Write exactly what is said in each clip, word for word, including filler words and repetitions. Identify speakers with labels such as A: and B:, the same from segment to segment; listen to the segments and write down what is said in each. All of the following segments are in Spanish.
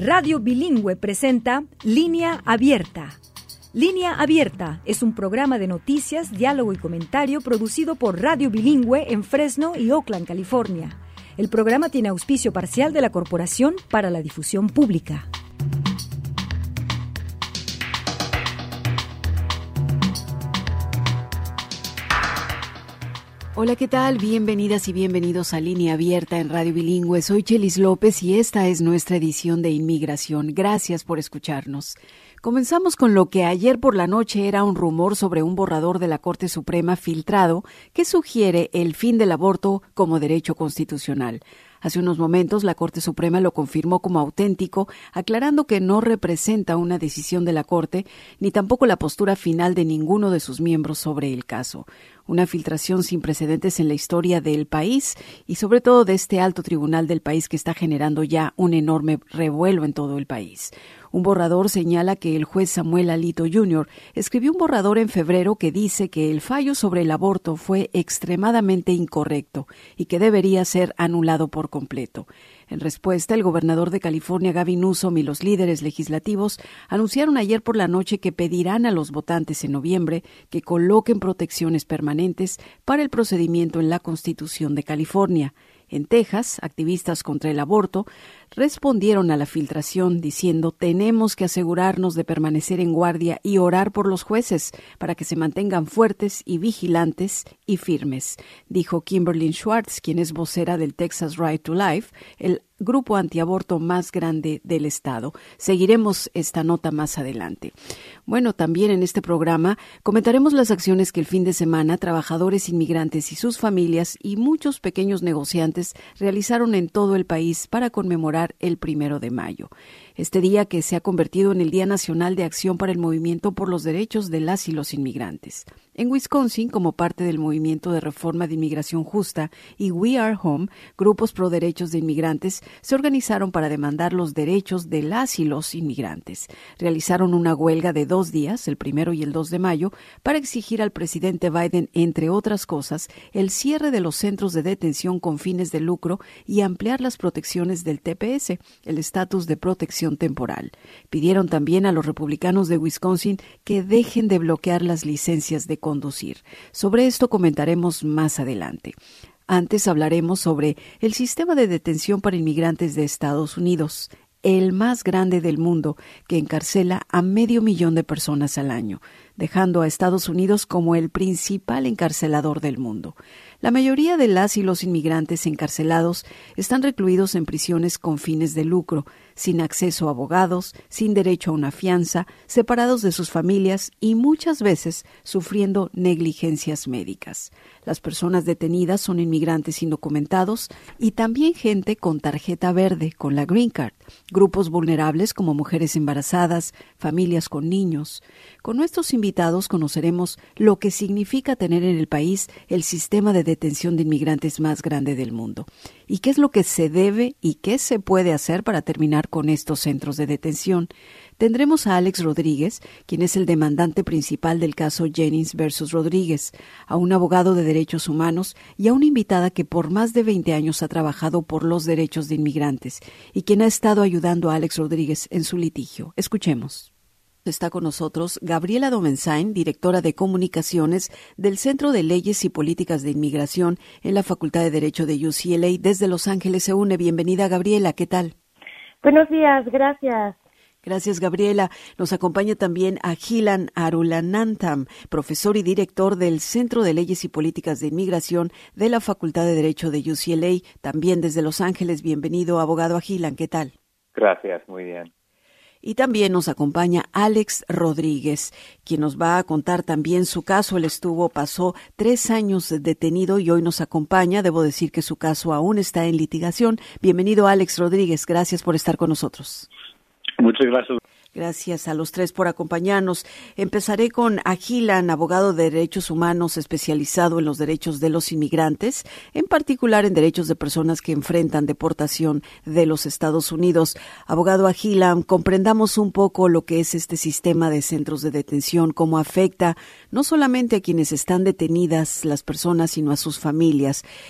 A: Radio Bilingüe presenta Línea Abierta. Línea Abierta es un programa de noticias, diálogo y comentario producido por Radio Bilingüe en Fresno y Oakland, California. El programa tiene auspicio parcial de la Corporación para la Difusión Pública.
B: Hola, ¿qué tal? Bienvenidas y bienvenidos a Línea Abierta en Radio Bilingüe. Soy Chelis López y esta es nuestra edición de Inmigración. Gracias por escucharnos. Comenzamos con lo que ayer por la noche era un rumor sobre un borrador de la Corte Suprema filtrado que sugiere el fin del aborto como derecho constitucional. Hace unos momentos, la Corte Suprema lo confirmó como auténtico, aclarando que no representa una decisión de la Corte, ni tampoco la postura final de ninguno de sus miembros sobre el caso. Una filtración sin precedentes en la historia del país y sobre todo de este alto tribunal del país que está generando ya un enorme revuelo en todo el país. Un borrador señala que el juez Samuel Alito junior escribió un borrador en febrero que dice que el fallo sobre el aborto fue extremadamente incorrecto y que debería ser anulado por completo. En respuesta, el gobernador de California, Gavin Newsom, y los líderes legislativos anunciaron ayer por la noche que pedirán a los votantes en noviembre que coloquen protecciones permanentes para el procedimiento en la Constitución de California. En Texas, activistas contra el aborto respondieron a la filtración diciendo: tenemos que asegurarnos de permanecer en guardia y orar por los jueces para que se mantengan fuertes y vigilantes y firmes, dijo Kimberly Schwartz, quien es vocera del Texas Right to Life, el grupo antiaborto más grande del estado. Seguiremos esta nota más adelante. Bueno, también en este programa comentaremos las acciones que el fin de semana trabajadores inmigrantes y sus familias y muchos pequeños negociantes realizaron en todo el país para conmemorar el primero de mayo. Este día que se ha convertido en el Día Nacional de Acción para el Movimiento por los Derechos de las y los Inmigrantes. En Wisconsin, como parte del movimiento de reforma de inmigración justa y We Are Home, grupos pro derechos de inmigrantes se organizaron para demandar los derechos de las y los inmigrantes. Realizaron una huelga de dos días, el primero y el dos de mayo, para exigir al presidente Biden, entre otras cosas, el cierre de los centros de detención con fines de lucro y ampliar las protecciones del T P S, el estatus de protección temporal. Pidieron también a los republicanos de Wisconsin que dejen de bloquear las licencias de conducir. Sobre esto comentaremos más adelante. Antes hablaremos sobre el sistema de detención para inmigrantes de Estados Unidos, el más grande del mundo, que encarcela a medio millón de personas al año, dejando a Estados Unidos como el principal encarcelador del mundo. La mayoría de las y los inmigrantes encarcelados están recluidos en prisiones con fines de lucro, sin acceso a abogados, sin derecho a una fianza, separados de sus familias y muchas veces sufriendo negligencias médicas. Las personas detenidas son inmigrantes indocumentados y también gente con tarjeta verde, con la Green Card, grupos vulnerables como mujeres embarazadas, familias con niños. Con nuestros invitados conoceremos lo que significa tener en el país el sistema de detención de inmigrantes más grande del mundo y qué es lo que se debe y qué se puede hacer para terminar con estos centros de detención. Tendremos a Alex Rodríguez, quien es el demandante principal del caso Jennings versus Rodríguez, a un abogado de derechos humanos y a una invitada que por más de veinte años ha trabajado por los derechos de inmigrantes y quien ha estado ayudando a Alex Rodríguez en su litigio. Escuchemos. Está con nosotros Gabriela Domenzain, directora de comunicaciones del Centro de Leyes y Políticas de Inmigración en la Facultad de Derecho de U C L A. Desde Los Ángeles se une. Bienvenida, Gabriela. ¿Qué tal?
C: Buenos días, gracias.
B: Gracias, Gabriela. Nos acompaña también Ajilan Arulanantam, profesor y director del Centro de Leyes y Políticas de Inmigración de la Facultad de Derecho de U C L A, también desde Los Ángeles. Bienvenido, abogado Ajilan. ¿Qué tal?
D: Gracias, muy bien.
B: Y también nos acompaña Alex Rodríguez, quien nos va a contar también su caso. Él estuvo, pasó tres años detenido y hoy nos acompaña. Debo decir que su caso aún está en litigación. Bienvenido, Alex Rodríguez. Gracias por estar con nosotros.
D: Muchas gracias.
B: Gracias a los tres por acompañarnos. Empezaré con Ajilan, abogado de derechos humanos especializado en los derechos de los inmigrantes, en particular en derechos de personas que enfrentan deportación de los Estados Unidos. Abogado Ajilan, comprendamos un poco lo que es este sistema de centros de detención, cómo afecta no solamente a quienes están detenidas las personas, sino a sus familias.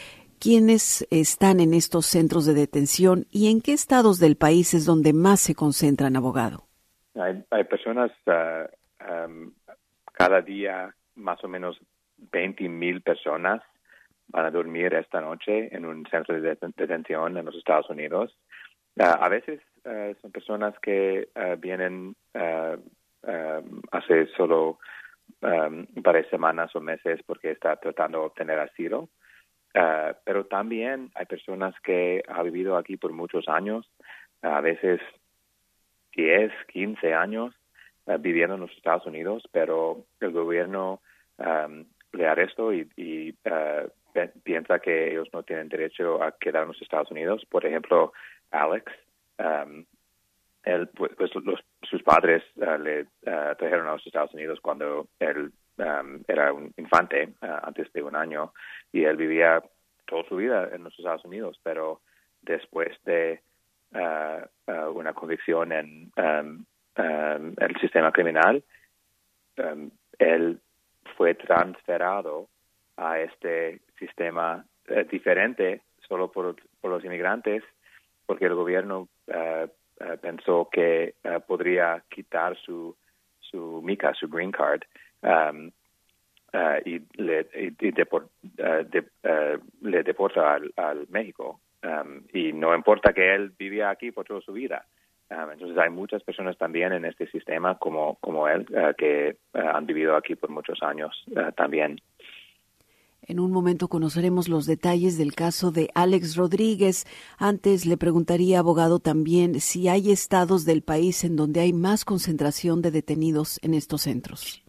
B: ¿Quiénes están en estos centros de detención y en qué estados del país es donde más se concentran, abogado?
D: Hay, hay personas, uh, um, cada día más o menos veinte mil personas van a dormir esta noche en un centro de deten- detención en los Estados Unidos. Uh, a veces uh, son personas que uh, vienen uh, um, hace solo um, varias semanas o meses porque están tratando de obtener asilo. Uh, pero también hay personas que han vivido aquí por muchos años, uh, a veces diez, quince años uh, viviendo en los Estados Unidos, pero el gobierno um, le arrestó y, y uh, piensa que ellos no tienen derecho a quedar en los Estados Unidos. Por ejemplo, Alex, um, él, pues, los, sus padres uh, le uh, trajeron a los Estados Unidos cuando él um, era un infante, uh, antes de un año, y él vivía toda su vida en los Estados Unidos, pero después de uh, uh, una convicción en um, um, el sistema criminal, um, él fue transferido a este sistema uh, diferente solo por, por los inmigrantes, porque el gobierno uh, uh, pensó que uh, podría quitar su su mica, su green card, um, uh, y le y, y deport, uh, de, uh, le deporta al, al México, um, y no importa que él vivía aquí por toda su vida. Um, entonces hay muchas personas también en este sistema como como él uh, que uh, han vivido aquí por muchos años uh, también.
B: En un momento conoceremos los detalles del caso de Alex Rodríguez. Antes le preguntaría, abogado, también si hay estados del país en donde hay más concentración de detenidos en estos centros.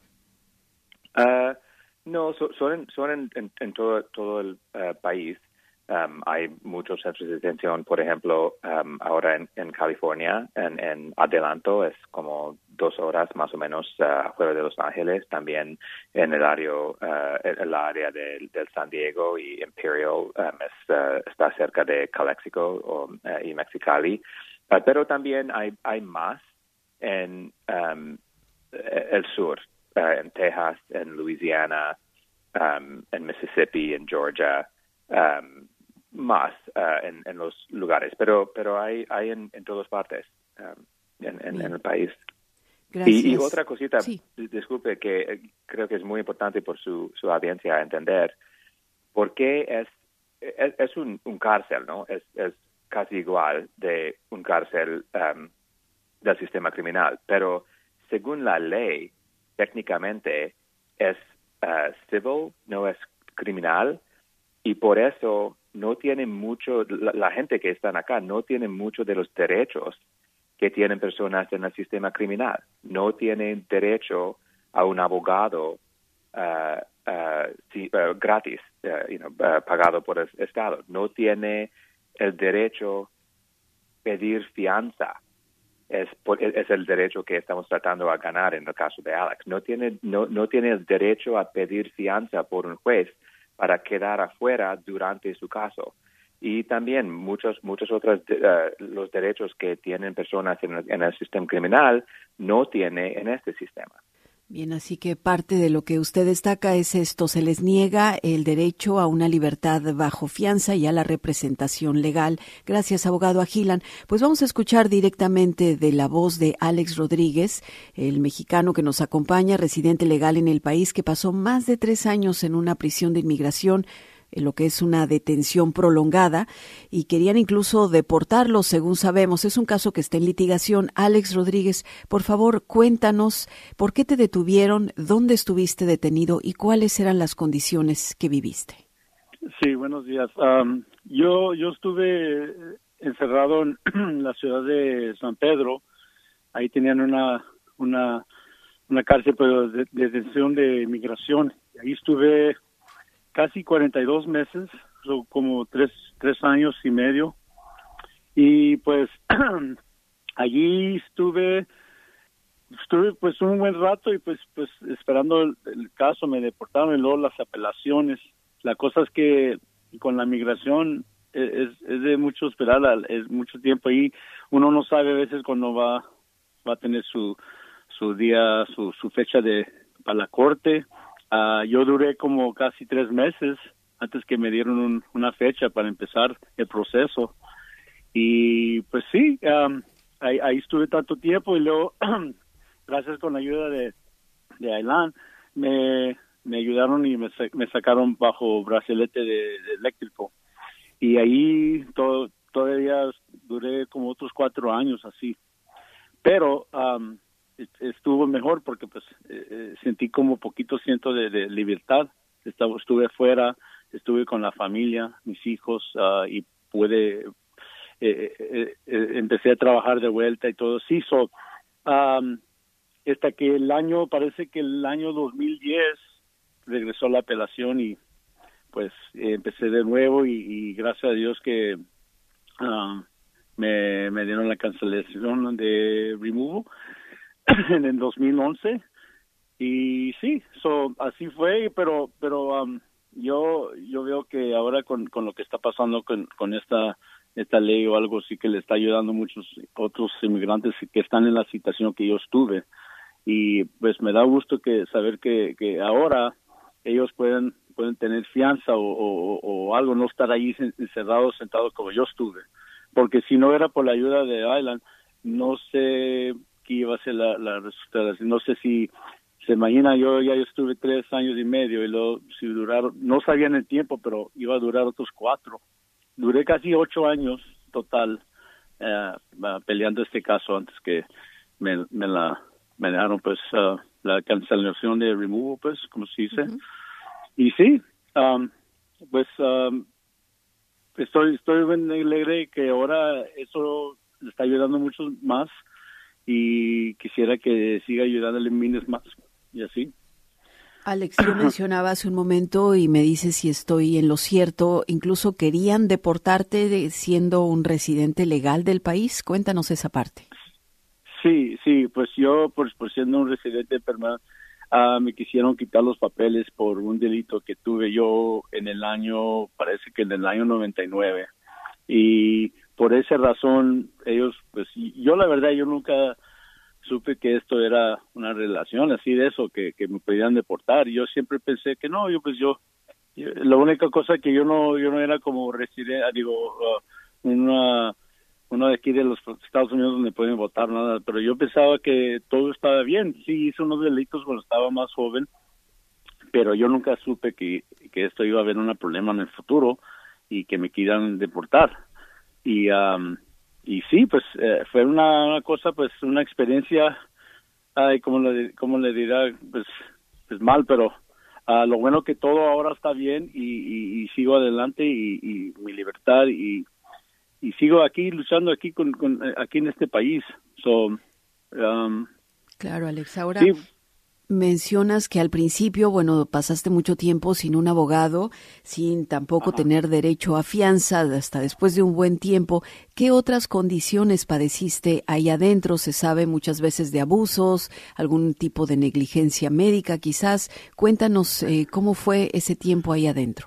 D: Uh, no, so, son, en, son en, en, en todo, todo el uh, país. Um, hay muchos centros de detención, por ejemplo, um, ahora en, en California, en, en Adelanto, es como dos horas más o menos uh, fuera de Los Ángeles, también en el área, uh, el área del de San Diego y Imperial, um, es, uh, está cerca de Calexico o, uh, y Mexicali, uh, pero también hay, hay más en um, el sur, uh, en Texas, en Louisiana, um, en Mississippi, en Georgia, um, más uh, en, en los lugares, pero pero hay hay en, en todas partes um, en, en, en el país.
B: Gracias.
D: Y, y otra cosita,
B: sí.
D: disculpe, que creo que es muy importante por su, su audiencia entender por qué es es, es un, un cárcel, ¿no? Es, es casi igual de un cárcel um, del sistema criminal, pero según la ley, técnicamente es uh, civil, no es criminal, y por eso no tiene mucho, la, la gente que están acá no tiene mucho de los derechos que tienen personas en el sistema criminal. No tienen derecho a un abogado uh, uh, si, uh, gratis, uh, you know, uh, pagado por el Estado. No tiene el derecho a pedir fianza. Es, es el derecho que estamos tratando de ganar en el caso de Alex. No tiene, no, no tiene el derecho a pedir fianza por un juez para quedar afuera durante su caso. Y también muchos muchos otros uh, los derechos que tienen personas en el, en el sistema criminal no tiene en este sistema.
B: Bien, así que parte de lo que usted destaca es esto, se les niega el derecho a una libertad bajo fianza y a la representación legal. Gracias, abogado Agilan. Pues vamos a escuchar directamente de la voz de Alex Rodríguez, el mexicano que nos acompaña, residente legal en el país, que pasó más de tres años en una prisión de inmigración, en lo que es una detención prolongada, y querían incluso deportarlo, según sabemos. Es un caso que está en litigación. Alex Rodríguez, por favor, cuéntanos por qué te detuvieron, dónde estuviste detenido y cuáles eran las condiciones que viviste.
E: Sí, buenos días. Um, yo yo estuve encerrado en la ciudad de San Pedro. Ahí tenían una una una cárcel pero de, de detención de inmigración. Ahí estuve casi cuarenta y dos meses, como tres, tres años y medio. Y pues allí estuve, estuve pues un buen rato y pues pues esperando el, el caso, me deportaron y luego las apelaciones. La cosa es que con la migración es, es de mucho esperar, es mucho tiempo ahí. Uno no sabe a veces cuándo va, va a tener su, su día, su, su fecha de para la corte. Uh, yo duré como casi tres meses antes que me dieron un, una fecha para empezar el proceso. Y pues sí, um, ahí, ahí estuve tanto tiempo y luego, gracias con la ayuda de, de Aylan, me, me ayudaron y me, me sacaron bajo brazalete de, de eléctrico. Y ahí todo, todavía duré como otros cuatro años así. Pero um, estuvo mejor porque pues eh, sentí como poquito siento de, de libertad. Estaba, estuve afuera, estuve con la familia, mis hijos, uh, y pude... Eh, eh, eh, empecé a trabajar de vuelta y todo. Sí, so, um, hasta que el año, parece que el año dos mil diez regresó la apelación y pues eh, empecé de nuevo y, y gracias a Dios que uh, me, me dieron la cancelación de removal en el dos mil once y sí, so, así fue, pero pero um, yo yo veo que ahora con, con lo que está pasando con, con esta esta ley o algo sí que le está ayudando a muchos otros inmigrantes que están en la situación que yo estuve y pues me da gusto que saber que, que ahora ellos pueden pueden tener fianza o, o, o algo, no estar ahí encerrados, sentados como yo estuve, porque si no era por la ayuda de Aylan, no sé qué iba a ser la, la resultado, no sé si se imagina, yo ya yo estuve tres años y medio y luego si duraron, no sabían el tiempo, pero iba a durar otros cuatro. Duré casi ocho años total uh, uh, peleando este caso antes que me, me la me dejaron pues uh, la cancelación de removal, pues como se dice. Uh-huh. Y sí, um, pues um, estoy estoy bien alegre que ahora eso le está ayudando mucho más y quisiera que siga ayudándole miles más y así.
B: Alex, yo mencionaba hace un momento y me dices si estoy en lo cierto, incluso querían deportarte de, siendo un residente legal del país. Cuéntanos esa parte.
E: Sí, sí, pues yo, pues, por siendo un residente permanente, uh, me quisieron quitar los papeles por un delito que tuve yo en el año, parece que en el año noventa y nueve. Y por esa razón, ellos, pues yo la verdad, yo nunca supe que esto era una relación así de eso, que, que me podían deportar. Yo siempre pensé que no, yo pues yo, yo la única cosa que yo no yo no era como residente, digo, uh, una uno de aquí de los Estados Unidos donde pueden votar nada, pero yo pensaba que todo estaba bien. Sí, hice unos delitos cuando estaba más joven, pero yo nunca supe que, que esto iba a haber un problema en el futuro y que me quieran deportar. Y um, Y sí, pues eh, fue una, una cosa, pues una experiencia, ay, como le, como le dirá, pues, pues mal, pero uh, lo bueno que todo ahora está bien y, y, y sigo adelante y, y mi libertad y, y sigo aquí luchando aquí con, con aquí en este país. So, um,
B: claro, Alex, ahora...
E: Sí.
B: Mencionas que al principio, bueno, pasaste mucho tiempo sin un abogado, sin tampoco
E: Ajá.
B: tener derecho a fianza, hasta después de un buen tiempo. ¿Qué otras condiciones padeciste ahí adentro? Se sabe muchas veces de abusos, algún tipo de negligencia médica quizás. Cuéntanos eh, cómo fue ese tiempo ahí adentro.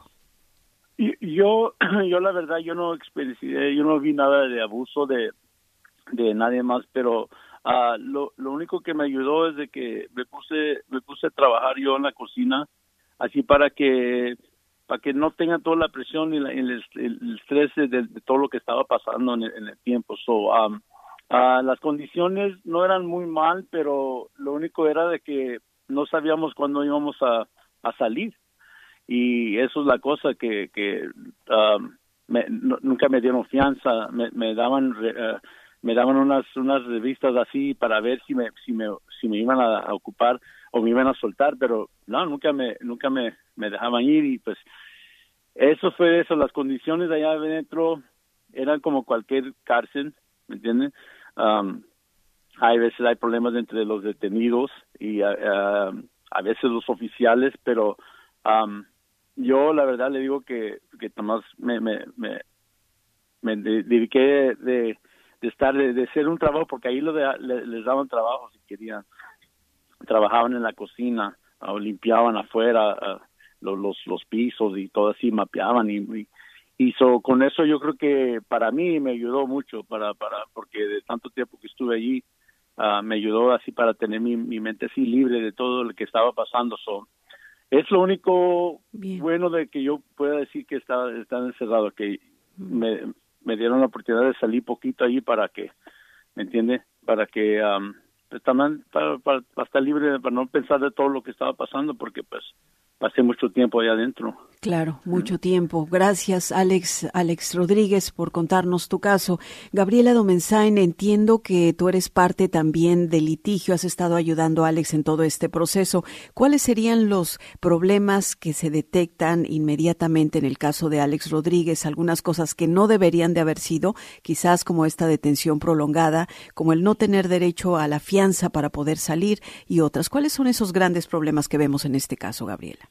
E: Yo, yo la verdad, yo no experiencié, yo no vi nada de abuso de, de nadie más, pero... Uh, lo, lo único que me ayudó es de que me puse me puse a trabajar yo en la cocina, así para que para que no tenga toda la presión y la, el, el estrés de, de todo lo que estaba pasando en el, en el tiempo. So, um, uh, las condiciones no eran muy mal, pero lo único era de que no sabíamos cuándo íbamos a, a salir. Y eso es la cosa que, que um, me, no, nunca me dieron fianza, me, me daban... Uh, me daban unas unas revistas así para ver si me si me si me iban a, a ocupar o me iban a soltar, pero no, nunca me nunca me, me dejaban ir. Y pues eso fue eso, las condiciones de allá adentro eran como cualquier cárcel, ¿me entienden? Um, hay veces hay problemas entre los detenidos y uh, uh, a veces los oficiales, pero um, yo la verdad le digo que que nomás me me me, me dediqué de, de de estar, de, de hacer un trabajo, porque ahí lo de, le, les daban trabajo si querían. Trabajaban en la cocina, o limpiaban afuera uh, los, los los pisos y todo así, mapeaban y, y, y so, con eso yo creo que para mí me ayudó mucho, para para porque de tanto tiempo que estuve allí, uh, me ayudó así para tener mi, mi mente así libre de todo lo que estaba pasando. So, Es lo único
B: Bien.
E: bueno de que yo pueda decir que está, está encerrado, que me, me dieron la oportunidad de salir poquito allí para que, ¿me entiende? Para que, um, pues, también para, para, para estar libre, para no pensar de todo lo que estaba pasando, porque pues pasé mucho tiempo allá adentro.
B: Claro, mucho tiempo. Gracias, Alex, Alex Rodríguez, por contarnos tu caso. Gabriela Domenzain, entiendo que tú eres parte también del litigio, has estado ayudando a Alex en todo este proceso. ¿Cuáles serían los problemas que se detectan inmediatamente en el caso de Alex Rodríguez? Algunas cosas que no deberían de haber sido, quizás como esta detención prolongada, como el no tener derecho a la fianza para poder salir y otras. ¿Cuáles son esos grandes problemas que vemos en este caso, Gabriela?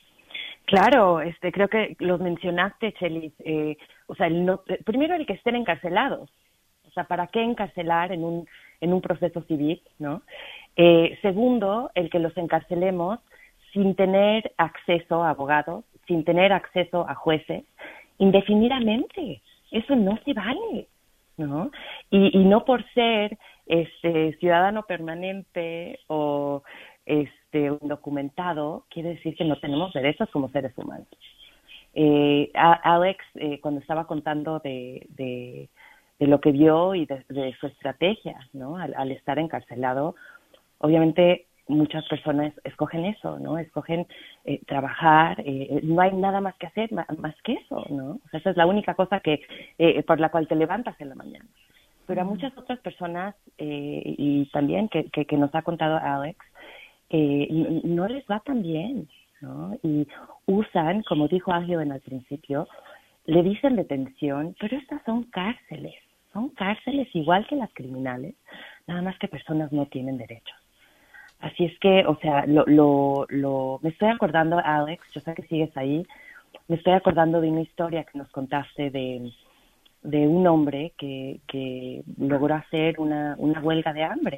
C: Claro, este, creo que los mencionaste, Chelis. Eh, o sea, el no, primero el que estén encarcelados. O sea, ¿para qué encarcelar en un en un proceso civil, no? Eh, segundo, el que los encarcelemos sin tener acceso a abogados, sin tener acceso a jueces, indefinidamente. Eso no se vale, ¿no? Y, y no por ser este ciudadano permanente o este undocumentado quiere decir que no tenemos derechos como seres humanos. Eh, a, Alex, eh, cuando estaba contando de, de, de lo que vio y de, de su estrategia, ¿no? Al, al estar encarcelado, obviamente muchas personas escogen eso, ¿no? Escogen eh, trabajar, eh, no hay nada más que hacer más, más que eso, ¿no? O sea, esa es la única cosa que eh, por la cual te levantas en la mañana. Pero a muchas otras personas, eh, y también que, que, que nos ha contado Alex, eh, no les va tan bien, ¿no? Y usan, como dijo Ángel en el principio, le dicen detención, pero estas son cárceles, son cárceles igual que las criminales, nada más que personas no tienen derechos. Así es que, o sea, lo, lo, lo, me estoy acordando, Alex, yo sé que sigues ahí, me estoy acordando de una historia que nos contaste de, de un hombre que, que logró hacer una, una huelga de hambre.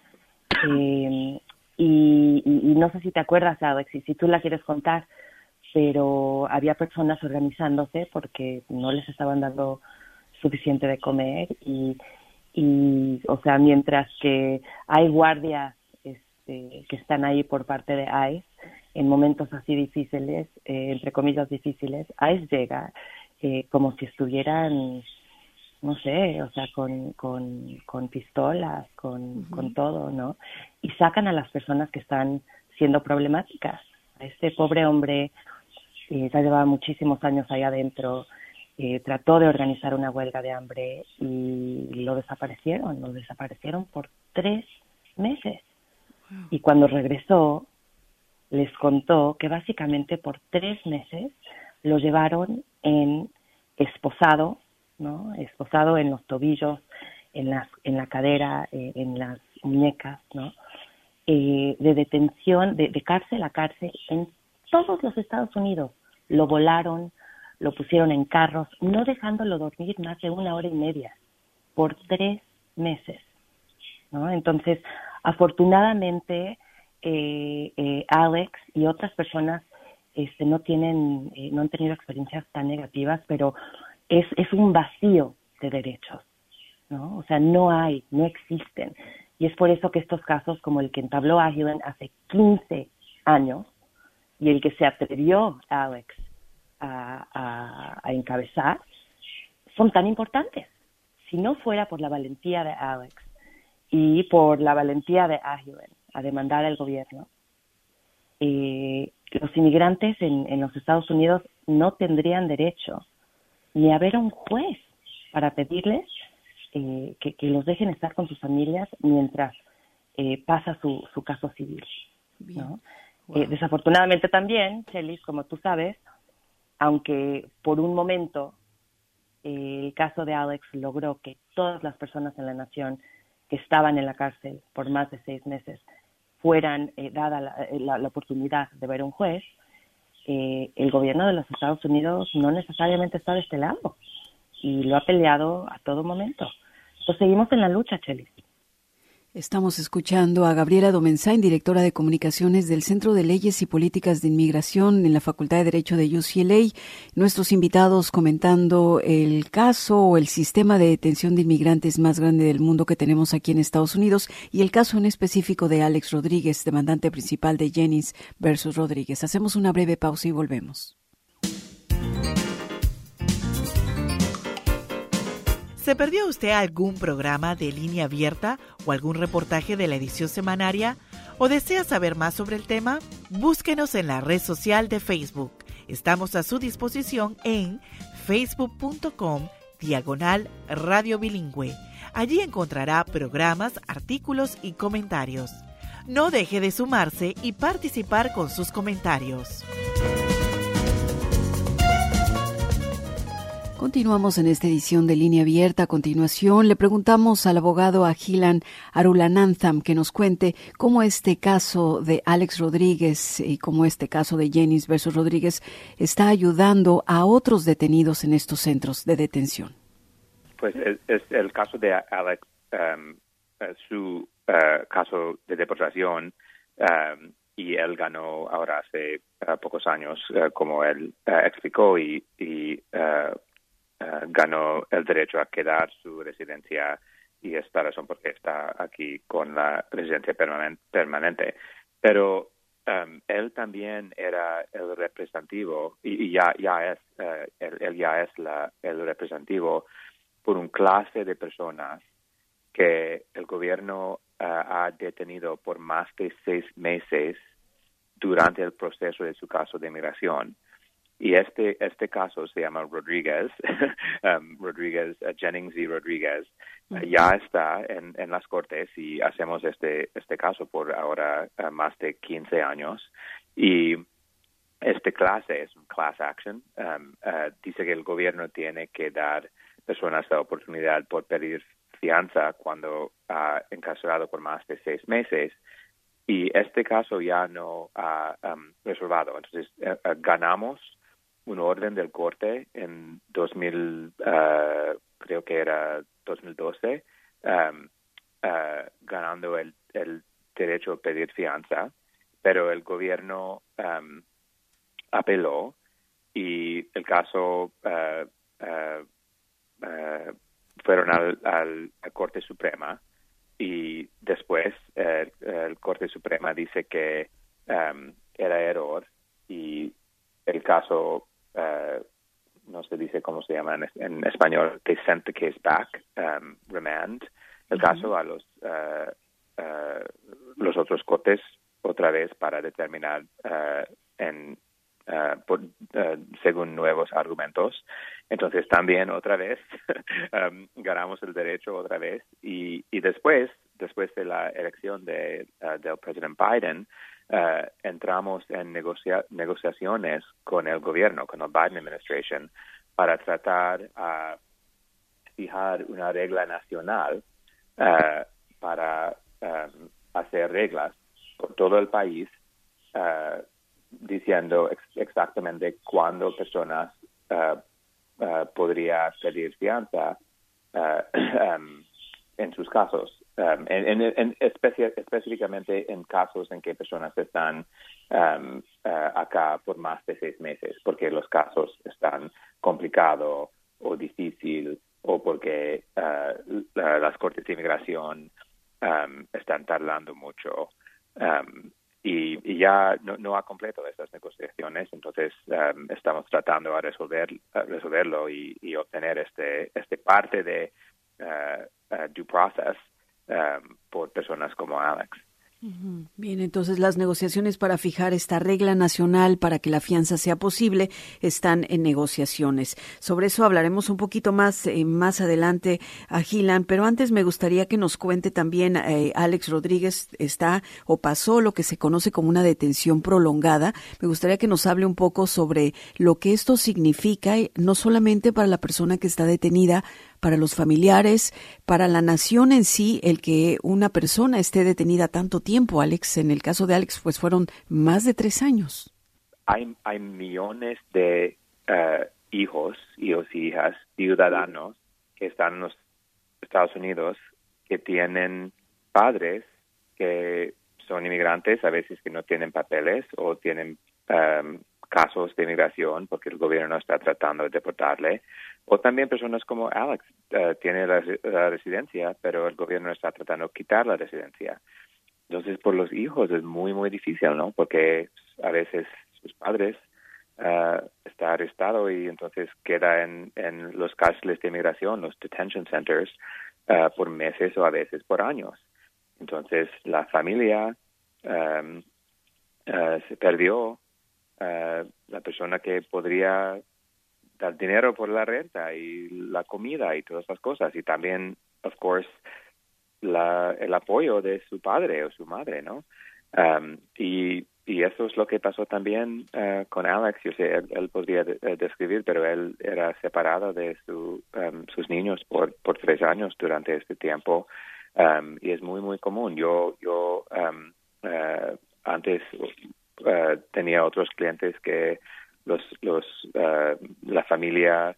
C: Eh, y, y, y no sé si te acuerdas, Alex, y si tú la quieres contar, pero había personas organizándose porque no les estaban dando suficiente de comer y, y o sea, mientras que hay guardias este, que están ahí por parte de I C E en momentos así difíciles, eh, entre comillas difíciles, I C E llega eh, como si estuvieran, no sé, o sea, con, con, con pistolas, con, uh-huh. con todo, ¿no? Y sacan a las personas que están siendo problemáticas. A este pobre hombre eh, ya llevaba muchísimos años ahí adentro, eh, trató de organizar una huelga de hambre y lo desaparecieron, lo desaparecieron por tres meses. Wow. Y cuando regresó, les contó que básicamente por tres meses lo llevaron en esposado, ¿no? Esposado en los tobillos, en las, en la cadera, eh, en las muñecas, ¿no? Eh, de detención, de, de cárcel a cárcel en todos los Estados Unidos. Lo volaron, lo pusieron en carros, no dejándolo dormir más de una hora y media por tres meses, ¿no? Entonces, afortunadamente, eh, eh, Alex y otras personas este, no tienen, eh, no han tenido experiencias tan negativas, pero es, es un vacío de derechos, ¿no? O sea, no hay, no existen. Y es por eso que estos casos, como el que entabló Agilan hace quince años, y el que se atrevió Alex a, a, a encabezar, son tan importantes. Si no fuera por la valentía de Alex y por la valentía de Agilan a demandar al gobierno, eh, los inmigrantes en, en los Estados Unidos no tendrían derecho ni a ver a un juez para pedirles eh, que, que los dejen estar con sus familias mientras eh, pasa su, su caso civil, ¿no? Wow. Eh, desafortunadamente también, Chelis, como tú sabes, aunque por un momento eh, el caso de Alex logró que todas las personas en la nación que estaban en la cárcel por más de seis meses fueran eh, dada la, la, la oportunidad de ver a un juez, eh, el gobierno de los Estados Unidos no necesariamente está de este lado y lo ha peleado a todo momento. Entonces seguimos en la lucha, Chelis.
B: Estamos escuchando a Gabriela Domenzain, directora de comunicaciones del Centro de Leyes y Políticas de Inmigración en la Facultad de Derecho de U C L A. Nuestros invitados comentando el caso o el sistema de detención de inmigrantes más grande del mundo que tenemos aquí en Estados Unidos y el caso en específico de Alex Rodríguez, demandante principal de Jennings versus Rodríguez. Hacemos una breve pausa y volvemos.
F: ¿Se perdió usted algún programa de Línea Abierta o algún reportaje de la edición semanaria? ¿O desea saber más sobre el tema? Búsquenos en la red social de Facebook. Estamos a su disposición en facebook.com diagonal Radio Bilingüe. Allí encontrará programas, artículos y comentarios. No deje de sumarse y participar con sus comentarios.
B: Continuamos en esta edición de Línea Abierta. A continuación, le preguntamos al abogado Ajilan Arulanantham que nos cuente cómo este caso de Alex Rodríguez y cómo este caso de Jennings versus Rodríguez está ayudando a otros detenidos en estos centros de detención.
D: Pues es, es el caso de Alex, um, su uh, caso de deportación, um, y él ganó ahora hace uh, pocos años, uh, como él uh, explicó, y, y uh, Uh, ganó el derecho a quedar su residencia y es la razón por qué está aquí con la residencia permanen- permanente. Pero um, él también era el representativo y, y ya ya es uh, él, él ya es la, el representativo por un clase de personas que el gobierno uh, ha detenido por más de seis meses durante el proceso de su caso de inmigración. Y este este caso se llama Rodríguez, um, Rodríguez, uh, Jennings y Rodríguez, uh, ya está en, en las cortes y hacemos este este caso por ahora uh, más de quince años. Y este clase es un class action. Um, uh, dice que el gobierno tiene que dar personas la oportunidad por pedir fianza cuando ha encarcelado por más de seis meses. Y este caso ya no ha um, resolvado. Entonces uh, uh, ganamos un orden del corte en dos mil, uh, creo que era dos mil doce, um, uh, ganando el, el derecho a pedir fianza, pero el gobierno um, apeló y el caso uh, uh, uh, fueron al, al, a Corte Suprema y después el, el Corte Suprema dice que um, era error y el caso Uh, no se dice cómo se llama en, en español, they sent the case back, um, remand, el uh-huh. caso a los uh, uh, los otros cortes otra vez para determinar uh, en uh, por, uh, según nuevos argumentos. Entonces también otra vez um, ganamos el derecho otra vez y, y después después de la elección de uh, del presidente Biden Uh, entramos en negocia- negociaciones con el gobierno, con el Biden administration, para tratar de uh, fijar una regla nacional uh, para um, hacer reglas por todo el país, uh, diciendo ex- exactamente cuándo personas uh, uh, podría pedir fianza uh, um, en sus casos. Um, en, en, en especi- específicamente en casos en que personas están um, uh, acá por más de seis meses, porque los casos están complicados o difíciles o porque uh, la, las cortes de inmigración um, están tardando mucho. Um, y, y ya no, no ha completado esas negociaciones, entonces um, estamos tratando de resolver, uh, resolverlo y, y obtener este, este parte de uh, uh, due process Um, por personas como Alex.
B: Bien, entonces las negociaciones para fijar esta regla nacional para que la fianza sea posible están en negociaciones. Sobre eso hablaremos un poquito más eh, más adelante, Ajilan, pero antes me gustaría que nos cuente también, eh, Alex Rodríguez está o pasó lo que se conoce como una detención prolongada. Me gustaría que nos hable un poco sobre lo que esto significa, no solamente para la persona que está detenida, para los familiares, para la nación en sí, el que una persona esté detenida tanto tiempo, Alex. En el caso de Alex, pues fueron más de tres años.
D: Hay, hay millones de uh, hijos, hijos y hijas, ciudadanos que están en los Estados Unidos que tienen padres que son inmigrantes, a veces que no tienen papeles o tienen um, casos de inmigración porque el gobierno no está tratando de deportarle, o también personas como Alex, uh, tiene la, la residencia, pero el gobierno está tratando de quitar la residencia. Entonces, por los hijos es muy, muy difícil, ¿no? Porque a veces sus padres uh, está arrestado y entonces queda en, en los cárceles de inmigración, los detention centers, uh, por meses o a veces por años. Entonces, la familia um, uh, se perdió. Uh, la persona que podría dar dinero por la renta y la comida y todas esas cosas. Y también, of course, la, el apoyo de su padre o su madre, ¿no? Um, y, y eso es lo que pasó también uh, con Alex. Yo sé, él, él podría de, de describir, pero él era separado de su, um, sus niños por, por tres años durante este tiempo. Um, y es muy, muy común. Yo, yo um, uh, antes uh, tenía otros clientes que los, los, uh, la familia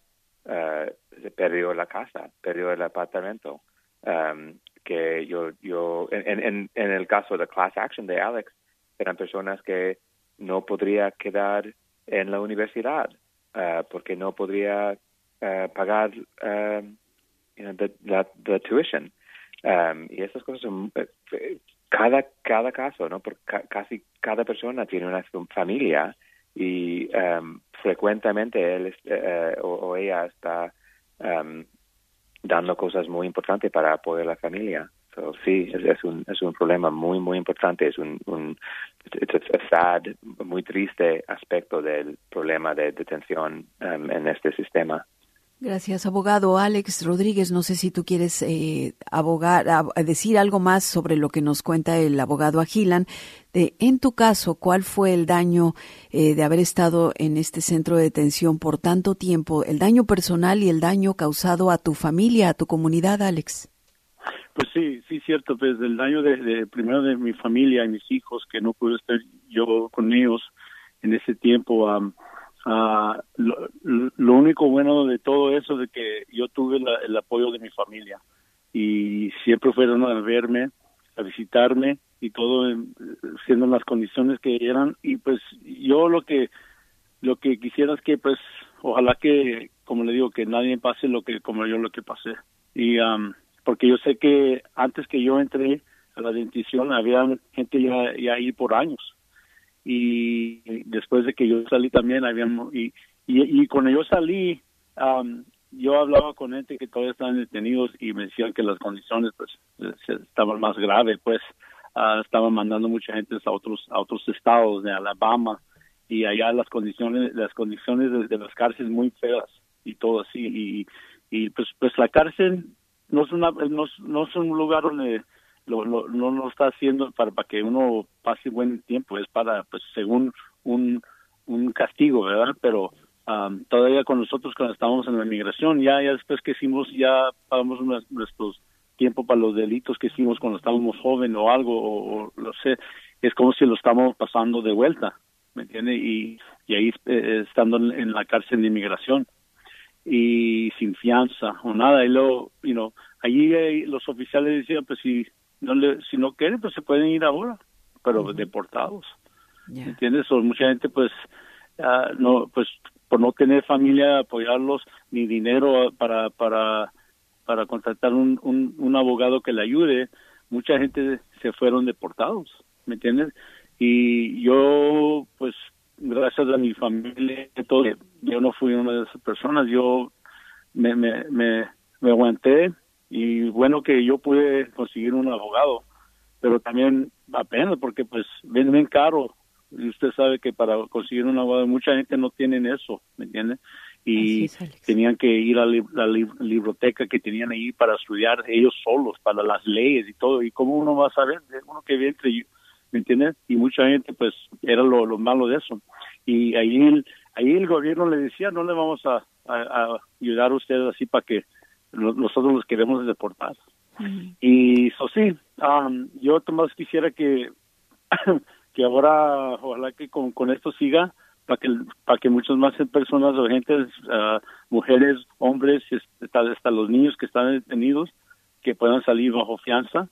D: uh, perdió la casa, perdió el apartamento. Um, que yo, yo en, en, en el caso de class action de Alex, eran personas que no podría quedar en la universidad uh, porque no podría uh, pagar uh, you know, the, la, the tuition. Um, y esas cosas son eh, cada cada caso, ¿no? Porque ca- casi cada persona tiene una familia y um, frecuentemente él eh, o, o ella está um, dando cosas muy importantes para apoyar a la familia. So, sí, es, es un es un problema muy muy importante, es un un it's a sad, muy triste aspecto del problema de detención um, en este sistema.
B: Gracias, abogado. Alex Rodríguez, no sé si tú quieres eh, abogar, a, a decir algo más sobre lo que nos cuenta el abogado Agilan. De, en tu caso, ¿cuál fue el daño eh, de haber estado en este centro de detención por tanto tiempo? El daño personal y el daño causado a tu familia, a tu comunidad, Alex.
E: Pues sí, sí, cierto. Pues el daño de, de primero de mi familia y mis hijos, que no pude estar yo con ellos en ese tiempo. Um, Uh, lo, lo único bueno de todo eso de que yo tuve la, el apoyo de mi familia y siempre fueron a verme, a visitarme y todo en, siendo en las condiciones que eran. Y pues yo lo que lo que quisiera es que pues ojalá que, como le digo, que nadie pase lo que como yo lo que pasé. Y um, porque yo sé que antes que yo entré a la dentición había gente ya, ya ahí por años. Y después de que yo salí también habíamos y y, y cuando yo salí um, yo hablaba con gente que todavía estaban detenidos y me decían que las condiciones pues estaban más graves, pues uh, estaban mandando mucha gente a otros a otros estados de Alabama y allá las condiciones las condiciones de, de las cárceles muy feas y todo así y y pues pues la cárcel no es una no, no es un lugar donde Lo, lo, no lo está haciendo para, para que uno pase buen tiempo, es para, pues, según un, un castigo, ¿verdad? Pero um, todavía con nosotros cuando estábamos en la inmigración, ya, ya después que hicimos, ya pagamos nuestro tiempo para los delitos que hicimos cuando estábamos jóvenes o algo, o, o lo sé, es como si lo estamos pasando de vuelta, ¿me entiende? Y, y ahí eh, estando en, en la cárcel de inmigración y sin fianza o nada, y luego, you know, allí eh, los oficiales decían, pues si no le, si no quieren, pues se pueden ir ahora, pero uh-huh. deportados, yeah. ¿entiendes? O mucha gente, pues, uh, no, pues, por no tener familia, apoyarlos, ni dinero para, para, para contratar un, un, un abogado que le ayude, mucha gente se fueron deportados, ¿me entiendes? Y yo, pues, gracias a mi familia, todo, yo no fui una de esas personas, yo me, me, me, me aguanté. Y bueno que yo pude conseguir un abogado, pero también apenas porque pues ven bien caro. Y usted sabe que para conseguir un abogado mucha gente no tienen eso, ¿me entiende? Y es, tenían que ir a la lib- biblioteca que tenían ahí para estudiar ellos solos, para las leyes y todo. ¿Y cómo uno va a saber? Uno que viene entre, ¿me entiende? Y mucha gente pues era lo, lo malo de eso. Y ahí el, ahí el gobierno le decía, no le vamos a, a, a ayudar a ustedes así para que nosotros los queremos deportar. Uh-huh. Y eso sí, um, yo más quisiera que que ahora ojalá que con, con esto siga para que para que muchas más personas o gente, uh, mujeres, hombres, hasta, hasta los niños que están detenidos, que puedan salir bajo fianza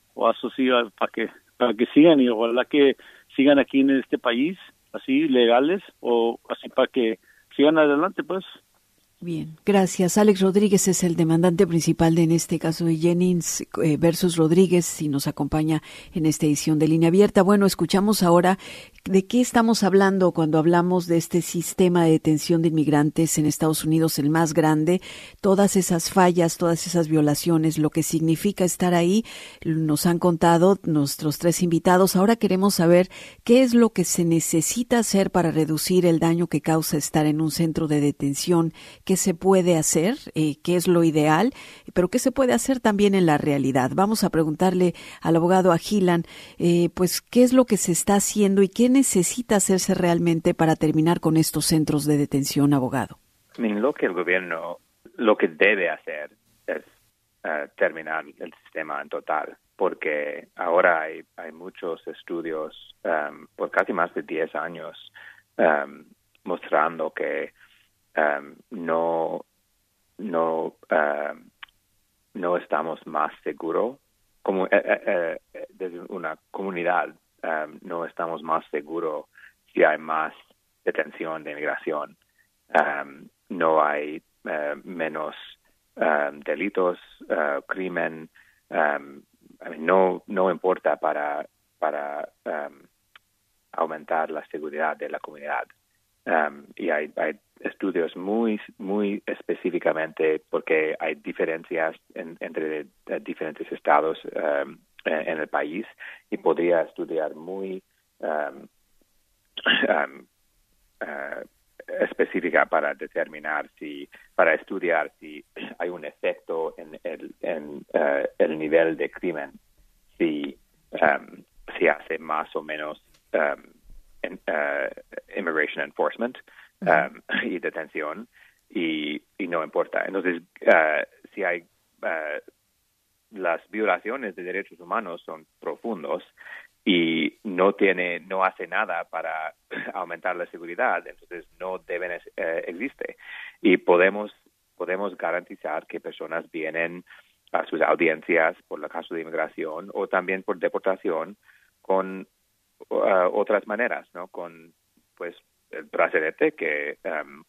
E: o eso sí, para que, para que sigan y ojalá que sigan aquí en este país, así legales, o así para que sigan adelante, pues.
B: Bien, gracias. Alex Rodríguez es el demandante principal de, en este caso, de Jennings eh, versus Rodríguez, y nos acompaña en esta edición de Línea Abierta. Bueno, escuchamos ahora de qué estamos hablando cuando hablamos de este sistema de detención de inmigrantes en Estados Unidos, el más grande, todas esas fallas, todas esas violaciones, lo que significa estar ahí, nos han contado nuestros tres invitados. Ahora queremos saber qué es lo que se necesita hacer para reducir el daño que causa estar en un centro de detención. ¿Qué se puede hacer? Eh, ¿Qué es lo ideal? Pero ¿qué se puede hacer también en la realidad? Vamos a preguntarle al abogado Agilan, eh, pues, ¿qué es lo que se está haciendo y qué necesita hacerse realmente para terminar con estos centros de detención, abogado?
D: Lo que el gobierno, lo que debe hacer es uh, terminar el sistema en total, porque ahora hay, hay muchos estudios um, por casi más de diez años um, mostrando que Um, no no uh, no estamos más seguros como eh, eh, eh, desde una comunidad um, no estamos más seguros si hay más detención de inmigración, um, no hay uh, menos um, delitos, uh, crimen, um, I mean, no no importa para para um, aumentar la seguridad de la comunidad. Um, y hay, hay estudios muy muy específicamente porque hay diferencias en, entre uh, diferentes estados um, en, en el país, y podría estudiar muy um, um, uh, específica para determinar si, para estudiar si hay un efecto en el, en, uh, el nivel de crimen, si, um, si hace más o menos um, En, uh, immigration enforcement um, y detención, y, y no importa. Entonces, uh, si hay uh, las violaciones de derechos humanos son profundos y no tiene, no hace nada para aumentar la seguridad, entonces no deben uh, existe. Y podemos podemos garantizar que personas vienen a sus audiencias por el caso de inmigración o también por deportación con Uh, otras maneras, ¿no? Con, pues, el brazalete que um,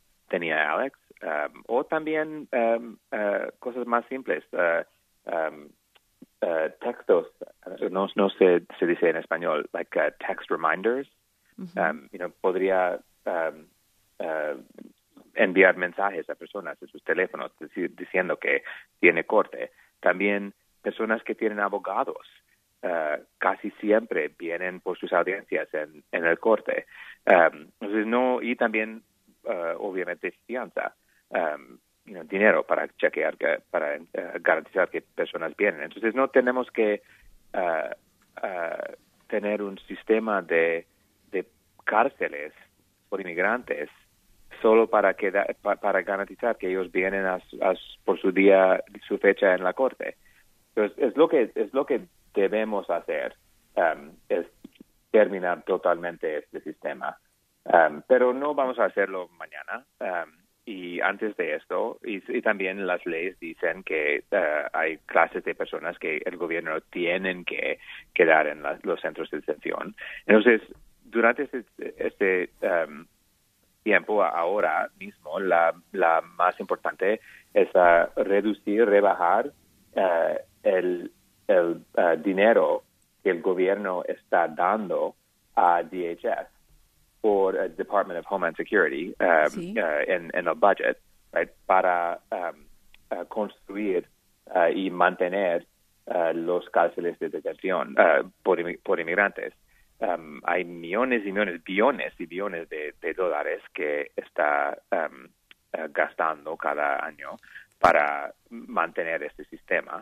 D: tenía Alex, um, o también um, uh, cosas más simples, uh, um, uh, textos, no, no sé se dice en español, like uh, text reminders, uh-huh. um, you know, podría um, uh, enviar mensajes a personas en sus teléfonos dec- diciendo que tiene corte. También personas que tienen abogados, Uh, casi siempre vienen por sus audiencias en, en el corte. Um, entonces no, y también uh, obviamente fianza, um, you know, dinero para chequear, que, para uh, garantizar que personas vienen. Entonces no tenemos que uh, uh, tener un sistema de, de cárceles por inmigrantes solo para que pa, para garantizar que ellos vienen a, a, por su día, su fecha en la corte. Entonces es lo que es lo que debemos hacer, um, es terminar totalmente este sistema. Um, pero no vamos a hacerlo mañana. Um, y antes de esto, y, y también las leyes dicen que uh, hay clases de personas que el gobierno tienen que quedar en la, los centros de detención. Entonces, durante este, este um, tiempo, ahora mismo, la, la más importante es uh, reducir, rebajar uh, el el uh, dinero que el gobierno está dando a D H S por el Department of Homeland Security um, sí. uh, en, en el budget, right, para um, uh, construir uh, y mantener uh, los cárceles de detención uh, por, por inmigrantes. Um, hay millones y millones, billones y billones de, de dólares que está um, uh, gastando cada año para mantener este sistema.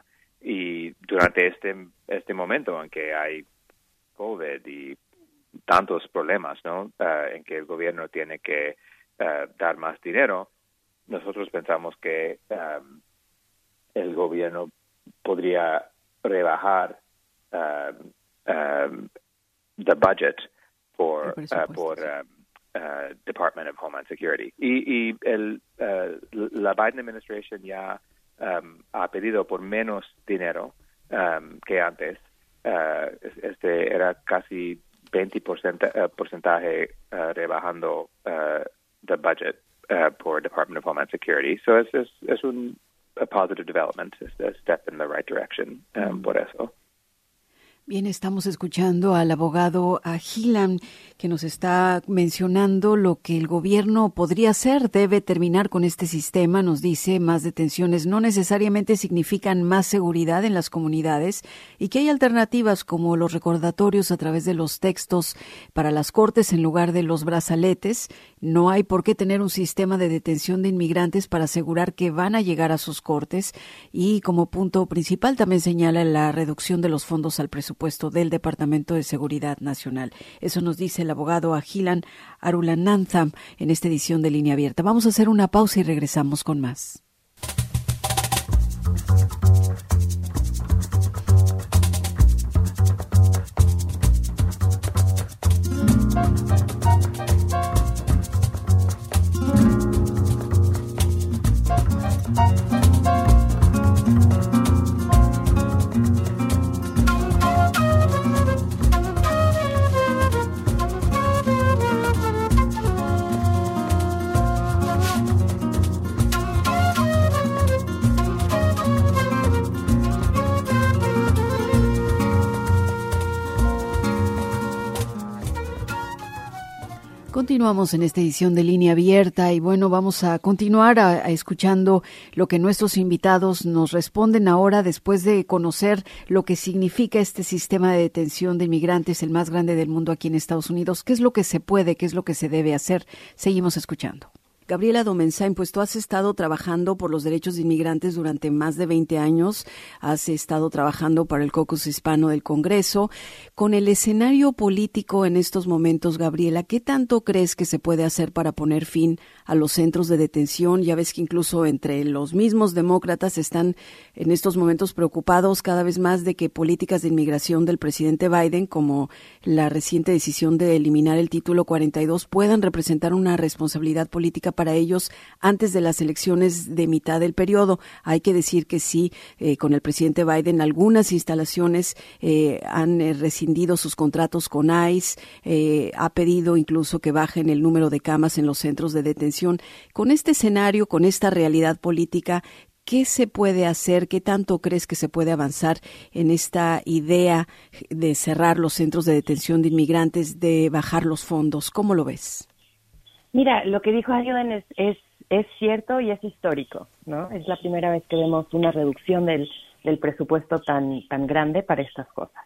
D: Y durante este este momento en que hay COVID y tantos problemas, ¿no? Uh, en que el gobierno tiene que uh, dar más dinero, nosotros pensamos que um, el gobierno podría rebajar um, um, the budget por uh, por um, uh, Department of Homeland Security. Y, y el uh, la Biden administration ya Um, ha pedido por menos dinero um, que antes. Uh, este era casi veinte por ciento uh, porcentaje uh, rebajando uh, the budget uh, por Department of Homeland Security. So es, es, es un a positive development, es a step in the right direction, um, mm. por eso.
B: Bien, estamos escuchando al abogado Ahilan, que nos está mencionando lo que el gobierno podría hacer. Debe terminar con este sistema, nos dice. Más detenciones no necesariamente significan más seguridad en las comunidades y que hay alternativas como los recordatorios a través de los textos para las cortes en lugar de los brazaletes. No hay por qué tener un sistema de detención de inmigrantes para asegurar que van a llegar a sus cortes. Y como punto principal también señala la reducción de los fondos al presupuesto puesto del Departamento de Seguridad Nacional. Eso nos dice el abogado Ahilan Arulanantham en esta edición de Línea Abierta. Vamos a hacer una pausa y regresamos con más. Continuamos en esta edición de Línea Abierta y bueno, vamos a continuar a, a escuchando lo que nuestros invitados nos responden ahora después de conocer lo que significa este sistema de detención de inmigrantes, el más grande del mundo aquí en Estados Unidos. ¿Qué es lo que se puede, qué es lo que se debe hacer? Seguimos escuchando. Gabriela Domenzain, pues tú has estado trabajando por los derechos de inmigrantes durante más de veinte años, has estado trabajando para el Caucus Hispano del Congreso. Con el escenario político en estos momentos, Gabriela, ¿qué tanto crees que se puede hacer para poner fin a los centros de detención? Ya ves que incluso entre los mismos demócratas están en estos momentos preocupados cada vez más de que políticas de inmigración del presidente Biden, como la reciente decisión de eliminar el título cuarenta y dos, puedan representar una responsabilidad política para ellos antes de las elecciones de mitad del periodo. Hay que decir que sí, eh, con el presidente Biden, algunas instalaciones eh, han eh, rescindido sus contratos con ICE, eh, ha pedido incluso que bajen el número de camas en los centros de detención. Con este escenario, con esta realidad política, ¿qué se puede hacer? ¿Qué tanto crees que se puede avanzar en esta idea de cerrar los centros de detención de inmigrantes, de bajar los fondos? ¿Cómo lo ves?
C: Mira, lo que dijo Ahilan es, es, es cierto y es histórico, ¿no? Es la primera vez que vemos una reducción del, del presupuesto tan, tan grande para estas cosas.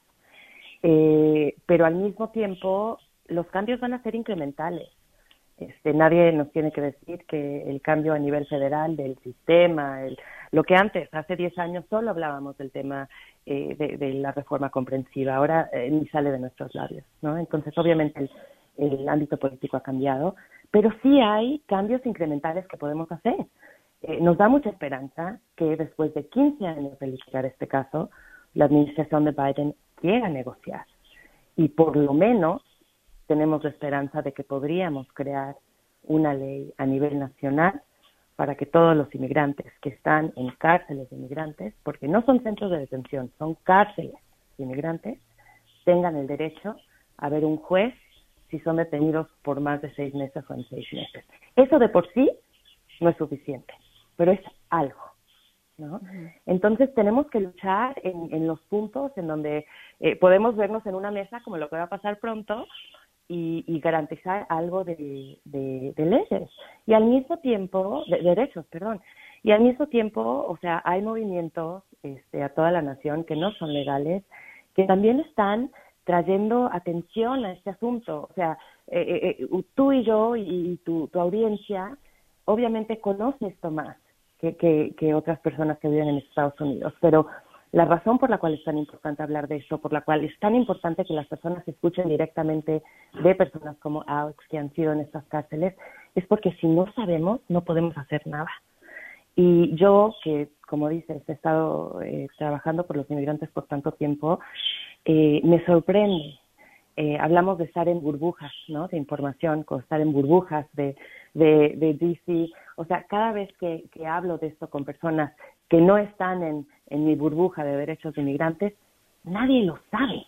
C: Eh, pero al mismo tiempo, los cambios van a ser incrementales. Este, nadie nos tiene que decir que el cambio a nivel federal del sistema, el, lo que antes, hace diez años, solo hablábamos del tema eh, de, de la reforma comprensiva, ahora eh, ni sale de nuestros labios, ¿no? Entonces, obviamente, el, el ámbito político ha cambiado, pero sí hay cambios incrementales que podemos hacer. Eh, nos da mucha esperanza que después de quince años de litigar este caso, la administración de Biden quiera a negociar. Y por lo menos tenemos la esperanza de que podríamos crear una ley a nivel nacional para que todos los inmigrantes que están en cárceles de inmigrantes, porque no son centros de detención, son cárceles de inmigrantes, tengan el derecho a ver un juez si son detenidos por más de seis meses o en seis meses. Eso de por sí no es suficiente, pero es algo, ¿no? Uh-huh. Entonces tenemos que luchar en, en los puntos en donde eh, podemos vernos en una mesa, como lo que va a pasar pronto, y, y garantizar algo de, de, de leyes. Y al mismo tiempo, de, de derechos, perdón, y al mismo tiempo, o sea, hay movimientos este, a toda la nación que no son legales, que también están trayendo atención a este asunto. O sea, eh, eh, tú y yo y, y tu, tu audiencia obviamente conoce esto más que, que, que otras personas que viven en Estados Unidos, pero la razón por la cual es tan importante hablar de esto, por la cual es tan importante que las personas escuchen directamente de personas como Alex que han sido en estas cárceles, es porque si no sabemos, no podemos hacer nada. Y yo, que como dices, he estado eh, trabajando por los inmigrantes por tanto tiempo, eh, me sorprende. Eh, hablamos de estar en burbujas, ¿no? De información, con estar en burbujas de, de, de D C. O sea, cada vez que, que hablo de esto con personas que no están en, en mi burbuja de derechos de inmigrantes, nadie lo sabe.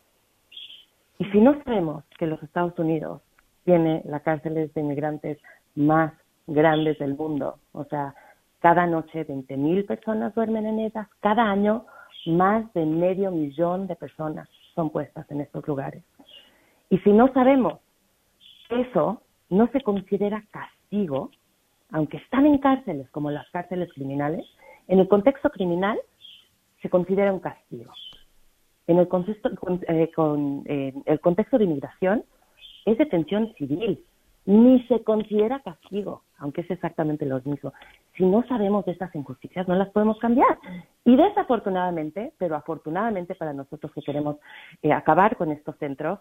C: Y si no sabemos que los Estados Unidos tiene las cárceles de inmigrantes más grandes del mundo, o sea, cada noche veinte mil personas duermen en ellas, cada año más de medio millón de personas son puestas en estos lugares. Y si no sabemos que eso no se considera castigo, aunque están en cárceles como las cárceles criminales, en el contexto criminal se considera un castigo. En el contexto, con, eh, con, eh, el contexto de inmigración es detención civil, ni se considera castigo, aunque es exactamente lo mismo. Si no sabemos de estas injusticias, no las podemos cambiar. Y desafortunadamente, pero afortunadamente para nosotros que queremos eh, acabar con estos centros,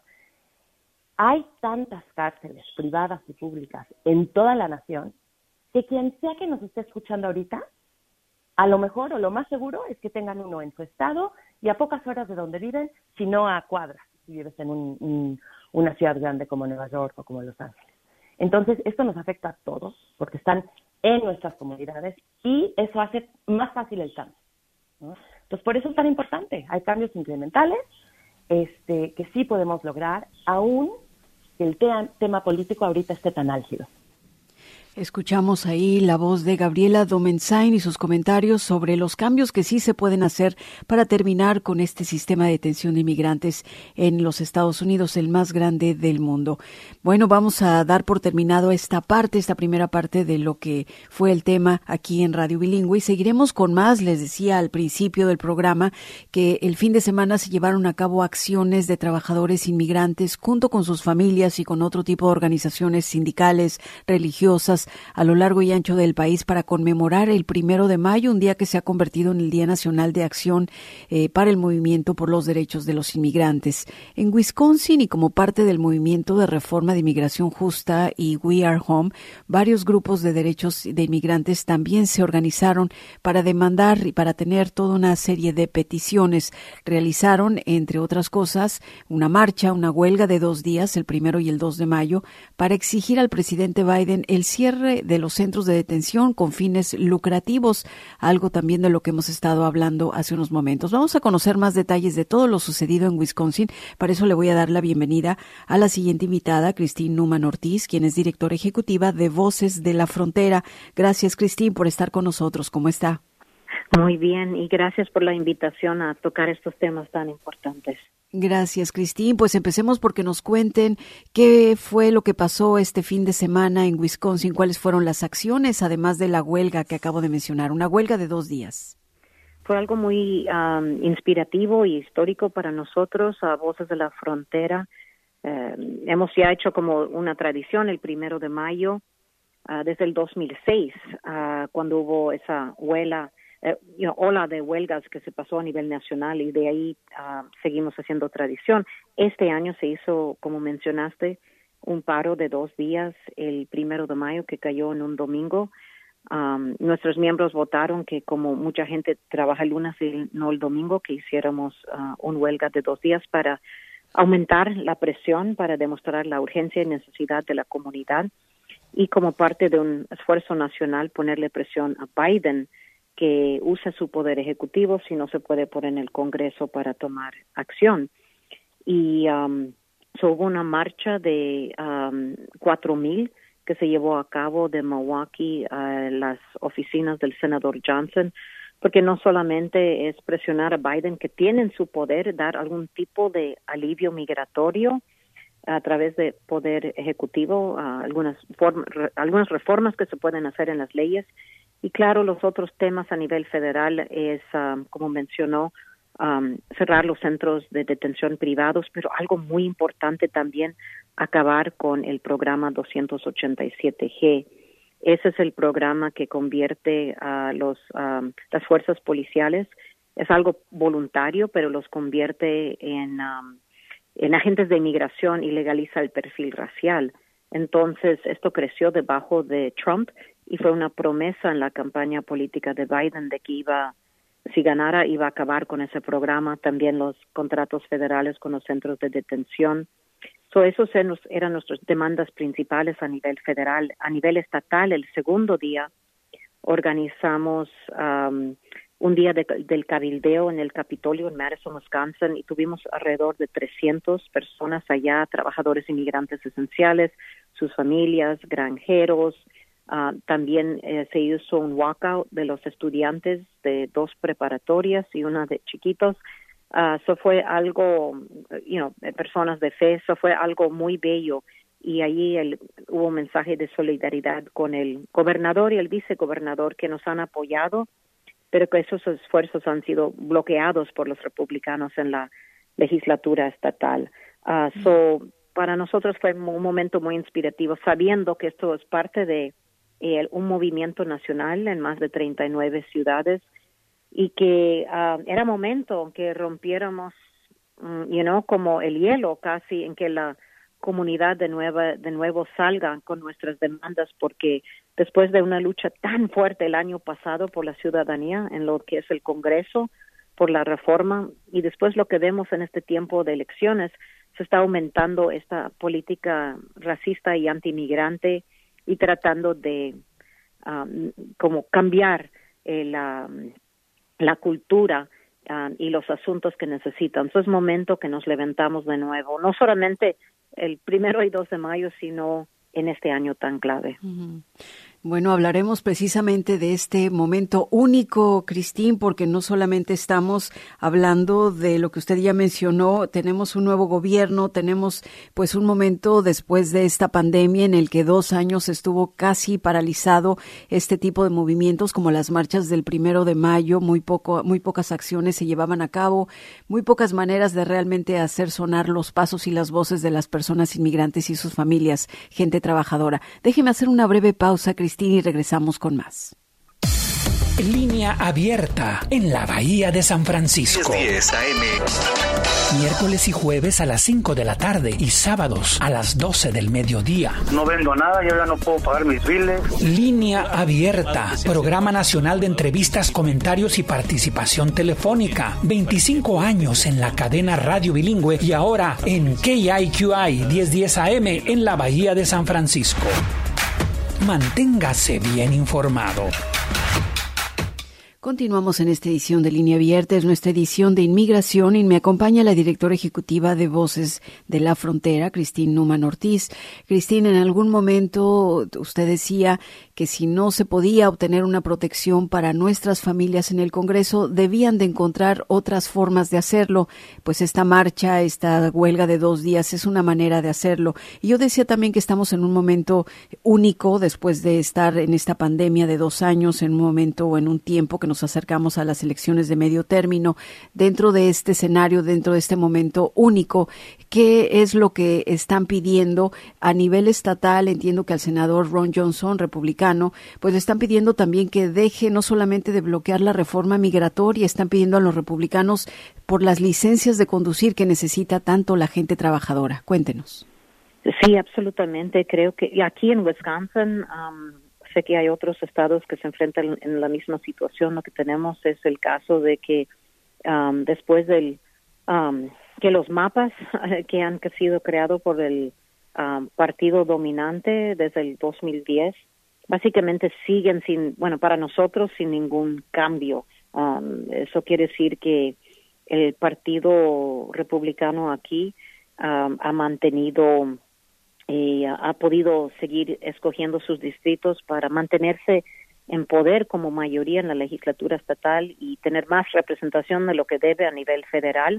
C: hay tantas cárceles privadas y públicas en toda la nación que quien sea que nos esté escuchando ahorita, a lo mejor o lo más seguro es que tengan uno en su estado y a pocas horas de donde viven, si no a cuadras, si vives en un, un, una ciudad grande como Nueva York o como Los Ángeles. Entonces, esto nos afecta a todos porque están en nuestras comunidades y eso hace más fácil el cambio, ¿no? Entonces, por eso es tan importante. Hay cambios incrementales este, que sí podemos lograr, aún que el te- tema político ahorita esté tan álgido.
B: Escuchamos ahí la voz de Gabriela Domenzain y sus comentarios sobre los cambios que sí se pueden hacer para terminar con este sistema de detención de inmigrantes en los Estados Unidos, el más grande del mundo. Bueno, vamos a dar por terminado esta parte, esta primera parte de lo que fue el tema aquí en Radio Bilingüe y seguiremos con más. Les decía al principio del programa que el fin de semana se llevaron a cabo acciones de trabajadores inmigrantes junto con sus familias y con otro tipo de organizaciones sindicales, religiosas, a lo largo y ancho del país para conmemorar el primero de mayo, un día que se ha convertido en el Día Nacional de Acción eh, para el movimiento por los derechos de los inmigrantes. En Wisconsin y como parte del movimiento de reforma de inmigración justa y We Are Home, varios grupos de derechos de inmigrantes también se organizaron para demandar y para tener toda una serie de peticiones. Realizaron, entre otras cosas, una marcha, una huelga de dos días, el primero y el dos de mayo, para exigir al presidente Biden el cierre de los centros de detención con fines lucrativos, algo también de lo que hemos estado hablando hace unos momentos. Vamos a conocer más detalles de todo lo sucedido en Wisconsin. Para eso le voy a dar la bienvenida a la siguiente invitada, Christine Numan Ortiz, quien es directora ejecutiva de Voces de la Frontera. Gracias, Christine, por estar con nosotros. ¿Cómo está?
G: Muy bien, y gracias por la invitación a tocar estos temas tan importantes.
B: Gracias, Christine. Pues empecemos porque nos cuenten qué fue lo que pasó este fin de semana en Wisconsin, cuáles fueron las acciones, además de la huelga que acabo de mencionar, una huelga de dos días.
G: Fue algo muy um, inspirativo y histórico para nosotros, a Voces de la Frontera. Uh, hemos ya hecho como una tradición el primero de mayo, uh, desde el dos mil seis, uh, cuando hubo esa huelga. Eh, you know, ola de huelgas que se pasó a nivel nacional y de ahí uh, seguimos haciendo tradición. Este año se hizo, como mencionaste, un paro de dos días el primero de mayo que cayó en un domingo. Um, nuestros miembros votaron que como mucha gente trabaja el lunes y no el domingo, que hiciéramos uh, un huelga de dos días para aumentar la presión, para demostrar la urgencia y necesidad de la comunidad y como parte de un esfuerzo nacional ponerle presión a Biden que use su poder ejecutivo si no se puede poner en el Congreso para tomar acción. Y um, so hubo una marcha de um, cuatro mil que se llevó a cabo de Milwaukee a las oficinas del senador Johnson, porque no solamente es presionar a Biden, que tiene en su poder dar algún tipo de alivio migratorio a través de poder ejecutivo, uh, algunas, form- re- algunas reformas que se pueden hacer en las leyes. Y claro, los otros temas a nivel federal es, um, como mencionó, um, cerrar los centros de detención privados, pero algo muy importante también, acabar con el programa doscientos ochenta y siete G. Ese es el programa que convierte a los um, las fuerzas policiales, es algo voluntario, pero los convierte en, um, en agentes de inmigración y legaliza el perfil racial. Entonces, esto creció debajo de Trump y fue una promesa en la campaña política de Biden de que iba, si ganara, iba a acabar con ese programa, también los contratos federales con los centros de detención. So, esos eran nuestras demandas principales a nivel federal. A nivel estatal, el segundo día, organizamos um, un día de, del cabildeo en el Capitolio en Madison, Wisconsin, y tuvimos alrededor de trescientas personas allá, trabajadores inmigrantes esenciales, sus familias, granjeros. Uh, también eh, se hizo un walkout de los estudiantes de dos preparatorias y una de chiquitos. Uh, eso fue algo, you know, personas de fe, eso fue algo muy bello. Y allí el, hubo un mensaje de solidaridad con el gobernador y el vicegobernador que nos han apoyado, pero que esos esfuerzos han sido bloqueados por los republicanos en la legislatura estatal. Uh, so, para nosotros fue un momento muy inspirativo, sabiendo que esto es parte de eh, un movimiento nacional en más de treinta y nueve ciudades, y que uh, era momento que rompiéramos, um, you know, como el hielo casi, en que la comunidad de nuevo, de nuevo salga con nuestras demandas, porque después de una lucha tan fuerte el año pasado por la ciudadanía en lo que es el Congreso, por la reforma, y después lo que vemos en este tiempo de elecciones, se está aumentando esta política racista y antimigrante y tratando de um, como cambiar eh, la, la cultura um, y los asuntos que necesitan. Entonces es momento que nos levantamos de nuevo, no solamente el primero y dos de mayo, sino en este año tan clave.
B: Uh-huh. Bueno, hablaremos precisamente de este momento único, Christine, porque no solamente estamos hablando de lo que usted ya mencionó, tenemos un nuevo gobierno, tenemos pues un momento después de esta pandemia en el que dos años estuvo casi paralizado este tipo de movimientos como las marchas del primero de mayo, muy poco, muy pocas acciones se llevaban a cabo, muy pocas maneras de realmente hacer sonar los pasos y las voces de las personas inmigrantes y sus familias, gente trabajadora. Déjeme hacer una breve pausa, Christine, y regresamos con más.
H: Línea abierta en la Bahía de San Francisco.
I: diez A M.
H: Miércoles y jueves a las cinco de la tarde y sábados a las doce del mediodía.
J: No vendo nada, yo ya no puedo pagar mis biles.
H: Línea abierta, programa nacional de entrevistas, comentarios y participación telefónica. veinticinco años en la cadena Radio Bilingüe y ahora en K I Q I diez diez A M en la Bahía de San Francisco. Manténgase bien informado.
B: Continuamos en esta edición de Línea Abierta, es nuestra edición de inmigración y me acompaña la directora ejecutiva de Voces de la Frontera, Christine Numan Ortiz. Christine, en algún momento usted decía que si no se podía obtener una protección para nuestras familias en el Congreso, debían de encontrar otras formas de hacerlo, pues esta marcha, esta huelga de dos días es una manera de hacerlo. Y yo decía también que estamos en un momento único después de estar en esta pandemia de dos años, en un momento o en un tiempo que nos acercamos a las elecciones de medio término. Dentro de este escenario, dentro de este momento único, ¿qué es lo que están pidiendo a nivel estatal? Entiendo que al senador Ron Johnson, republicano, pues están pidiendo también que deje no solamente de bloquear la reforma migratoria, están pidiendo a los republicanos por las licencias de conducir que necesita tanto la gente trabajadora. Cuéntenos.
G: Sí, absolutamente. Creo que aquí en Wisconsin, um, sé que hay otros estados que se enfrentan en la misma situación. Lo que tenemos es el caso de que um, después del um, que los mapas que han sido creados por el um, partido dominante desde el dos mil diez básicamente siguen sin, bueno, para nosotros sin ningún cambio. Um, eso quiere decir que el partido republicano aquí um, ha mantenido y ha podido seguir escogiendo sus distritos para mantenerse en poder como mayoría en la legislatura estatal y tener más representación de lo que debe a nivel federal,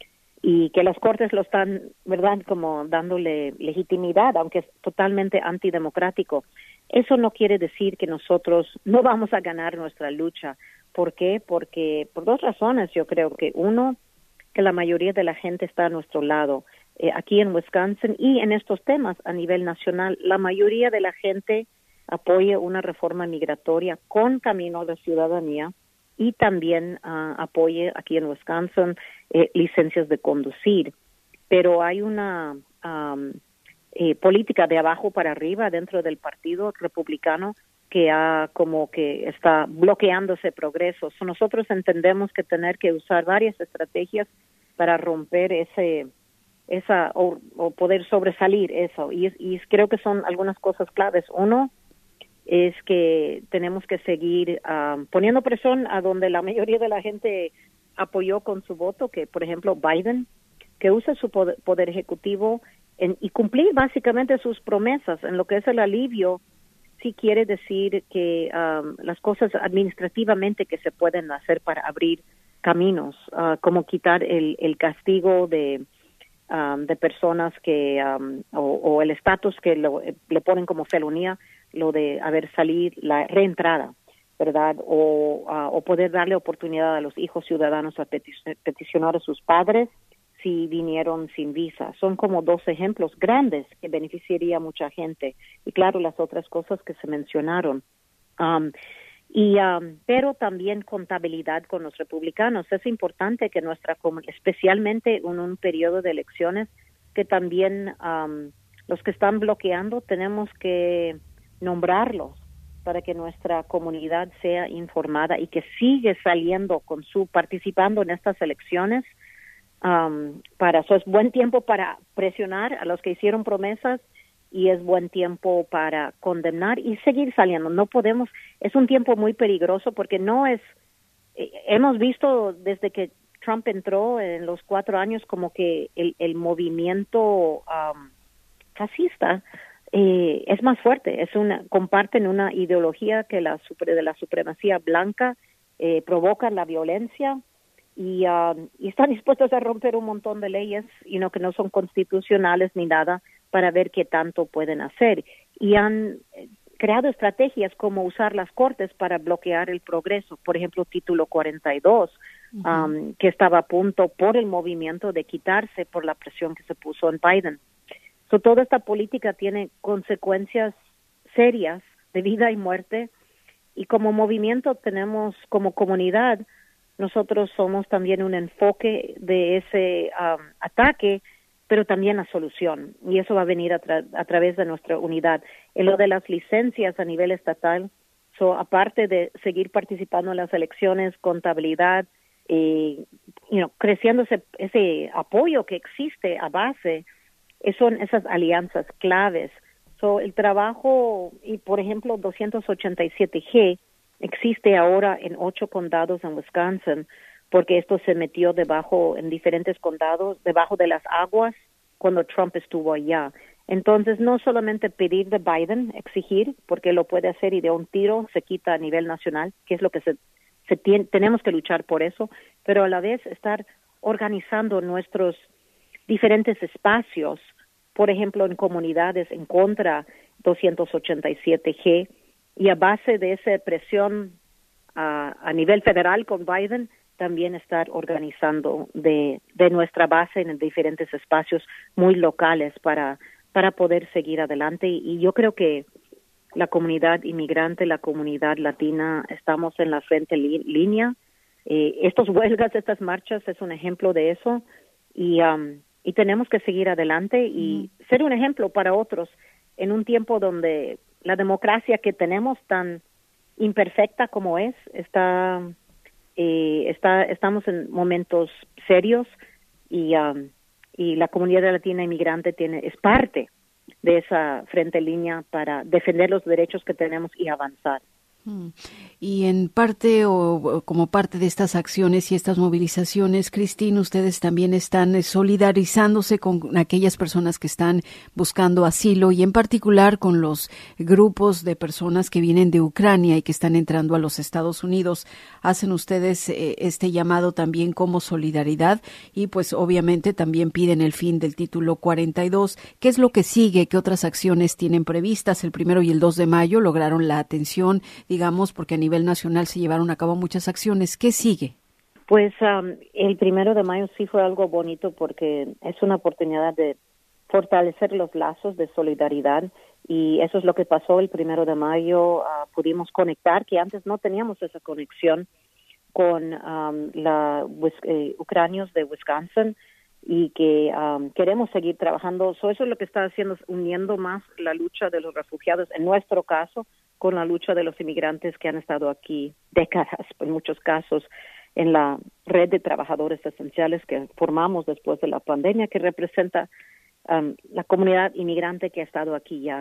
G: y que las cortes lo están, ¿verdad?, como dándole legitimidad, aunque es totalmente antidemocrático. Eso no quiere decir que nosotros no vamos a ganar nuestra lucha. ¿Por qué? Porque por dos razones, yo creo que uno, que la mayoría de la gente está a nuestro lado. Eh, aquí en Wisconsin y en estos temas a nivel nacional, la mayoría de la gente apoya una reforma migratoria con camino de ciudadanía y también uh, apoya aquí en Wisconsin eh, licencias de conducir. Pero hay una um, eh, política de abajo para arriba dentro del partido republicano que ha como que está bloqueando ese progreso. So, nosotros entendemos que tener que usar varias estrategias para romper ese esa o, o poder sobresalir eso, y, y creo que son algunas cosas claves. Uno, es que tenemos que seguir um, poniendo presión a donde la mayoría de la gente apoyó con su voto, que por ejemplo Biden, que usa su poder, poder ejecutivo en, y cumplir básicamente sus promesas en lo que es el alivio. Sí quiere decir que um, las cosas administrativamente que se pueden hacer para abrir caminos, uh, como quitar el, el castigo de um, de personas que um, o, o el estatus que lo, le ponen como felonía, lo de haber salido, la reentrada, ¿verdad? O, uh, o poder darle oportunidad a los hijos ciudadanos a peti- peticionar a sus padres si vinieron sin visa. Son como dos ejemplos grandes que beneficiaría a mucha gente. Y claro, las otras cosas que se mencionaron. Um, y um, pero también contabilidad con los republicanos. Es importante que nuestra comunidad, especialmente en un periodo de elecciones, que también um, los que están bloqueando tenemos que nombrarlos para que nuestra comunidad sea informada y que sigue saliendo con su, participando en estas elecciones. Um, para eso es buen tiempo para presionar a los que hicieron promesas y es buen tiempo para condenar y seguir saliendo. No podemos, es un tiempo muy peligroso porque no es, eh, hemos visto desde que Trump entró en los cuatro años como que el, el movimiento um, fascista eh, es más fuerte, es una, comparten una ideología que la de la supremacía blanca, eh, provoca la violencia. Y, uh, y están dispuestos a romper un montón de leyes y no que no son constitucionales ni nada para ver qué tanto pueden hacer. Y han creado estrategias como usar las cortes para bloquear el progreso. Por ejemplo, título cuarenta y dos, uh-huh. um, que estaba a punto por el movimiento de quitarse por la presión que se puso en Biden. So, toda esta política tiene consecuencias serias de vida y muerte. Y como movimiento tenemos, como comunidad, nosotros somos también un enfoque de ese um, ataque, pero también la solución. Y eso va a venir a, tra- a través de nuestra unidad. En lo de las licencias a nivel estatal, so, aparte de seguir participando en las elecciones, contabilidad, eh, you know, creciendo ese, ese apoyo que existe a base, son esas alianzas claves. So, el trabajo, y por ejemplo, doscientos ochenta y siete G, existe ahora en ocho condados en Wisconsin, porque esto se metió debajo, en diferentes condados, debajo de las aguas, cuando Trump estuvo allá. Entonces, no solamente pedir de Biden, exigir, porque lo puede hacer y de un tiro se quita a nivel nacional, que es lo que se, se tiene, tenemos que luchar por eso, pero a la vez estar organizando nuestros diferentes espacios, por ejemplo, en comunidades en contra doscientos ochenta y siete G, y a base de esa presión uh, a nivel federal con Biden, también estar organizando de, de nuestra base en diferentes espacios muy locales para, para poder seguir adelante. Y, y yo creo que la comunidad inmigrante, la comunidad latina, estamos en la frente li- línea. Eh, estos huelgas, estas marchas es un ejemplo de eso y, um, y tenemos que seguir adelante y mm. ser un ejemplo para otros en un tiempo donde la democracia que tenemos tan imperfecta como es, está, eh, está, estamos en momentos serios y, um, y la comunidad latina inmigrante tiene, es parte de esa frente línea para defender los derechos que tenemos y avanzar.
B: Y en parte o como parte de estas acciones y estas movilizaciones, Christine, ustedes también están solidarizándose con aquellas personas que están buscando asilo y en particular con los grupos de personas que vienen de Ucrania y que están entrando a los Estados Unidos. Hacen ustedes eh, este llamado también como solidaridad y pues obviamente también piden el fin del título cuarenta y dos. ¿Qué es lo que sigue? ¿Qué otras acciones tienen previstas? El primero y el dos de mayo lograron la atención, digamos, porque a nivel nacional se llevaron a cabo muchas acciones. ¿Qué sigue?
G: Pues um, el primero de mayo sí fue algo bonito porque es una oportunidad de fortalecer los lazos de solidaridad y eso es lo que pasó el primero de mayo. Uh, pudimos conectar, que antes no teníamos esa conexión con um, la eh, ucranios de Wisconsin y que um, queremos seguir trabajando. So, eso es lo que está haciendo, uniendo más la lucha de los refugiados, en nuestro caso, con la lucha de los inmigrantes que han estado aquí décadas, en muchos casos, en la red de trabajadores esenciales que formamos después de la pandemia, que representa um, la comunidad inmigrante que ha estado aquí ya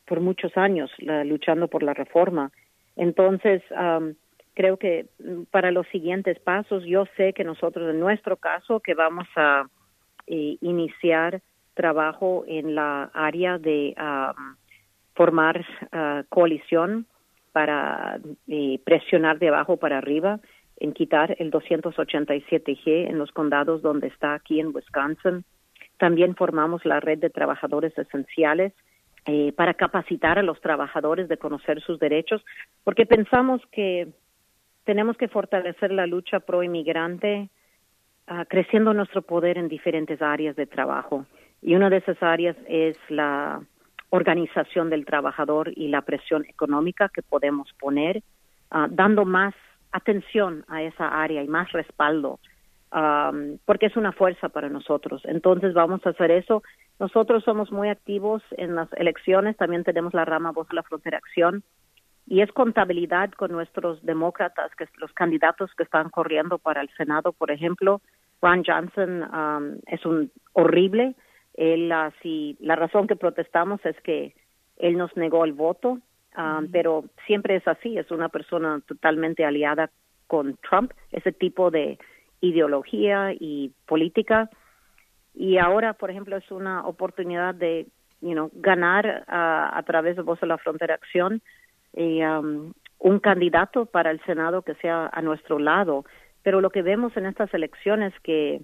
G: por muchos años la, luchando por la reforma. Entonces, um, creo que para los siguientes pasos, yo sé que nosotros, en nuestro caso, que vamos a eh, iniciar trabajo en la área de um, formar uh, coalición para eh, presionar de abajo para arriba, en quitar el doscientos ochenta y siete G en los condados donde está aquí en Wisconsin. También formamos la red de trabajadores esenciales eh, para capacitar a los trabajadores de conocer sus derechos, porque pensamos que tenemos que fortalecer la lucha pro inmigrante, uh, creciendo nuestro poder en diferentes áreas de trabajo. Y una de esas áreas es la organización del trabajador y la presión económica que podemos poner, uh, dando más atención a esa área y más respaldo, um, porque es una fuerza para nosotros. Entonces vamos a hacer eso. Nosotros somos muy activos en las elecciones, también tenemos la rama Voz de la Frontera Acción, y es contabilidad con nuestros demócratas, que los candidatos que están corriendo para el Senado, por ejemplo. Ron Johnson um, es un horrible. Él, uh, si la razón que protestamos es que él nos negó el voto, um, mm. pero siempre es así, es una persona totalmente aliada con Trump, ese tipo de ideología y política. Y ahora, por ejemplo, es una oportunidad de you know, ganar uh, a través de Voz de la Frontera Acción y, um, un candidato para el Senado que sea a nuestro lado. Pero lo que vemos en estas elecciones es que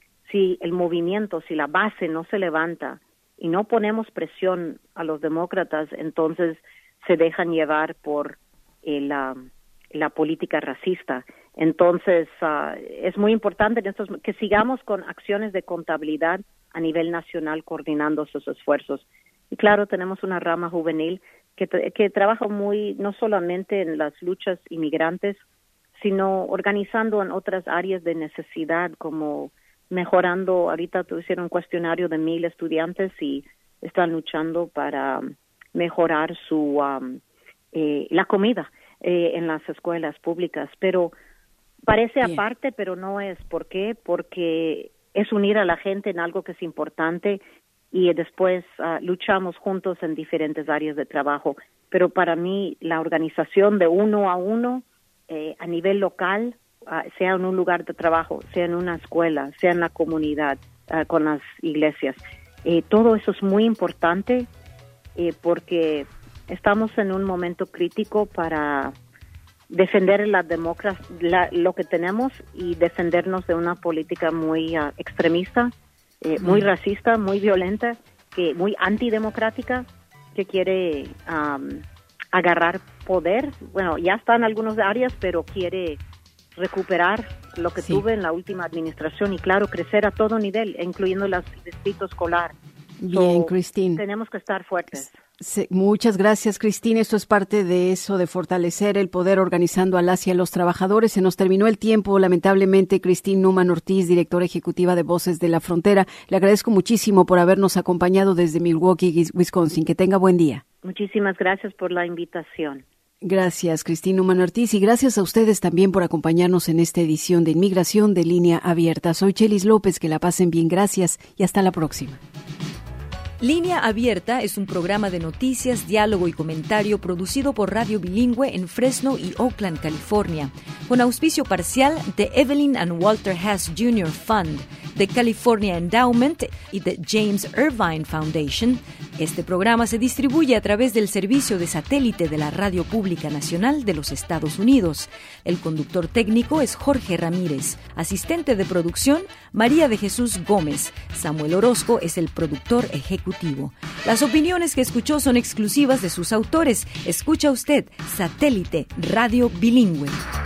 G: si el movimiento, si la base no se levanta y no ponemos presión a los demócratas, entonces se dejan llevar por eh, la, la política racista. Entonces, uh, es muy importante en estos, que sigamos con acciones de contabilidad a nivel nacional coordinando sus esfuerzos. Y claro, tenemos una rama juvenil que, que trabaja muy, no solamente en las luchas inmigrantes, sino organizando en otras áreas de necesidad, como mejorando, ahorita hicieron un cuestionario de mil estudiantes y están luchando para mejorar su um, eh, la comida eh, en las escuelas públicas. Pero parece Bien. aparte, pero no es. ¿Por qué? Porque es unir a la gente en algo que es importante y después uh, luchamos juntos en diferentes áreas de trabajo. Pero para mí, la organización de uno a uno eh, a nivel local, Uh, sea en un lugar de trabajo, sea en una escuela, sea en la comunidad, uh, con las iglesias. Eh, todo eso es muy importante eh, porque estamos en un momento crítico para defender la democracia, la, lo que tenemos y defendernos de una política muy uh, extremista, eh, muy mm. racista, muy violenta, que muy antidemocrática, que quiere um, agarrar poder. Bueno, ya está en algunas áreas, pero quiere recuperar lo que sí. tuve en la última administración y, claro, crecer a todo nivel, incluyendo el distrito escolar.
B: Bien,
G: so,
B: Christine.
G: Tenemos que estar fuertes.
B: Sí, muchas gracias, Christine. Esto es parte de eso, de fortalecer el poder organizando a las y a los trabajadores. Se nos terminó el tiempo, lamentablemente. Christine Numan Ortiz, directora ejecutiva de Voces de la Frontera. Le agradezco muchísimo por habernos acompañado desde Milwaukee, Wisconsin. Que tenga buen día.
G: Muchísimas gracias por la invitación.
B: Gracias, Christine Numan Ortiz, y gracias a ustedes también por acompañarnos en esta edición de Inmigración de Línea Abierta. Soy Chelis López, que la pasen bien, gracias y hasta la próxima.
A: Línea Abierta es un programa de noticias, diálogo y comentario producido por Radio Bilingüe en Fresno y Oakland, California, con auspicio parcial de Evelyn and Walter Hess junior Fund, de California Endowment y de James Irvine Foundation. Este programa se distribuye a través del servicio de satélite de la Radio Pública Nacional de los Estados Unidos. El conductor técnico es Jorge Ramírez. Asistente de producción, María de Jesús Gómez. Samuel Orozco es el productor ejecutivo. Las opiniones que escuchó son exclusivas de sus autores. Escucha usted Satélite Radio Bilingüe.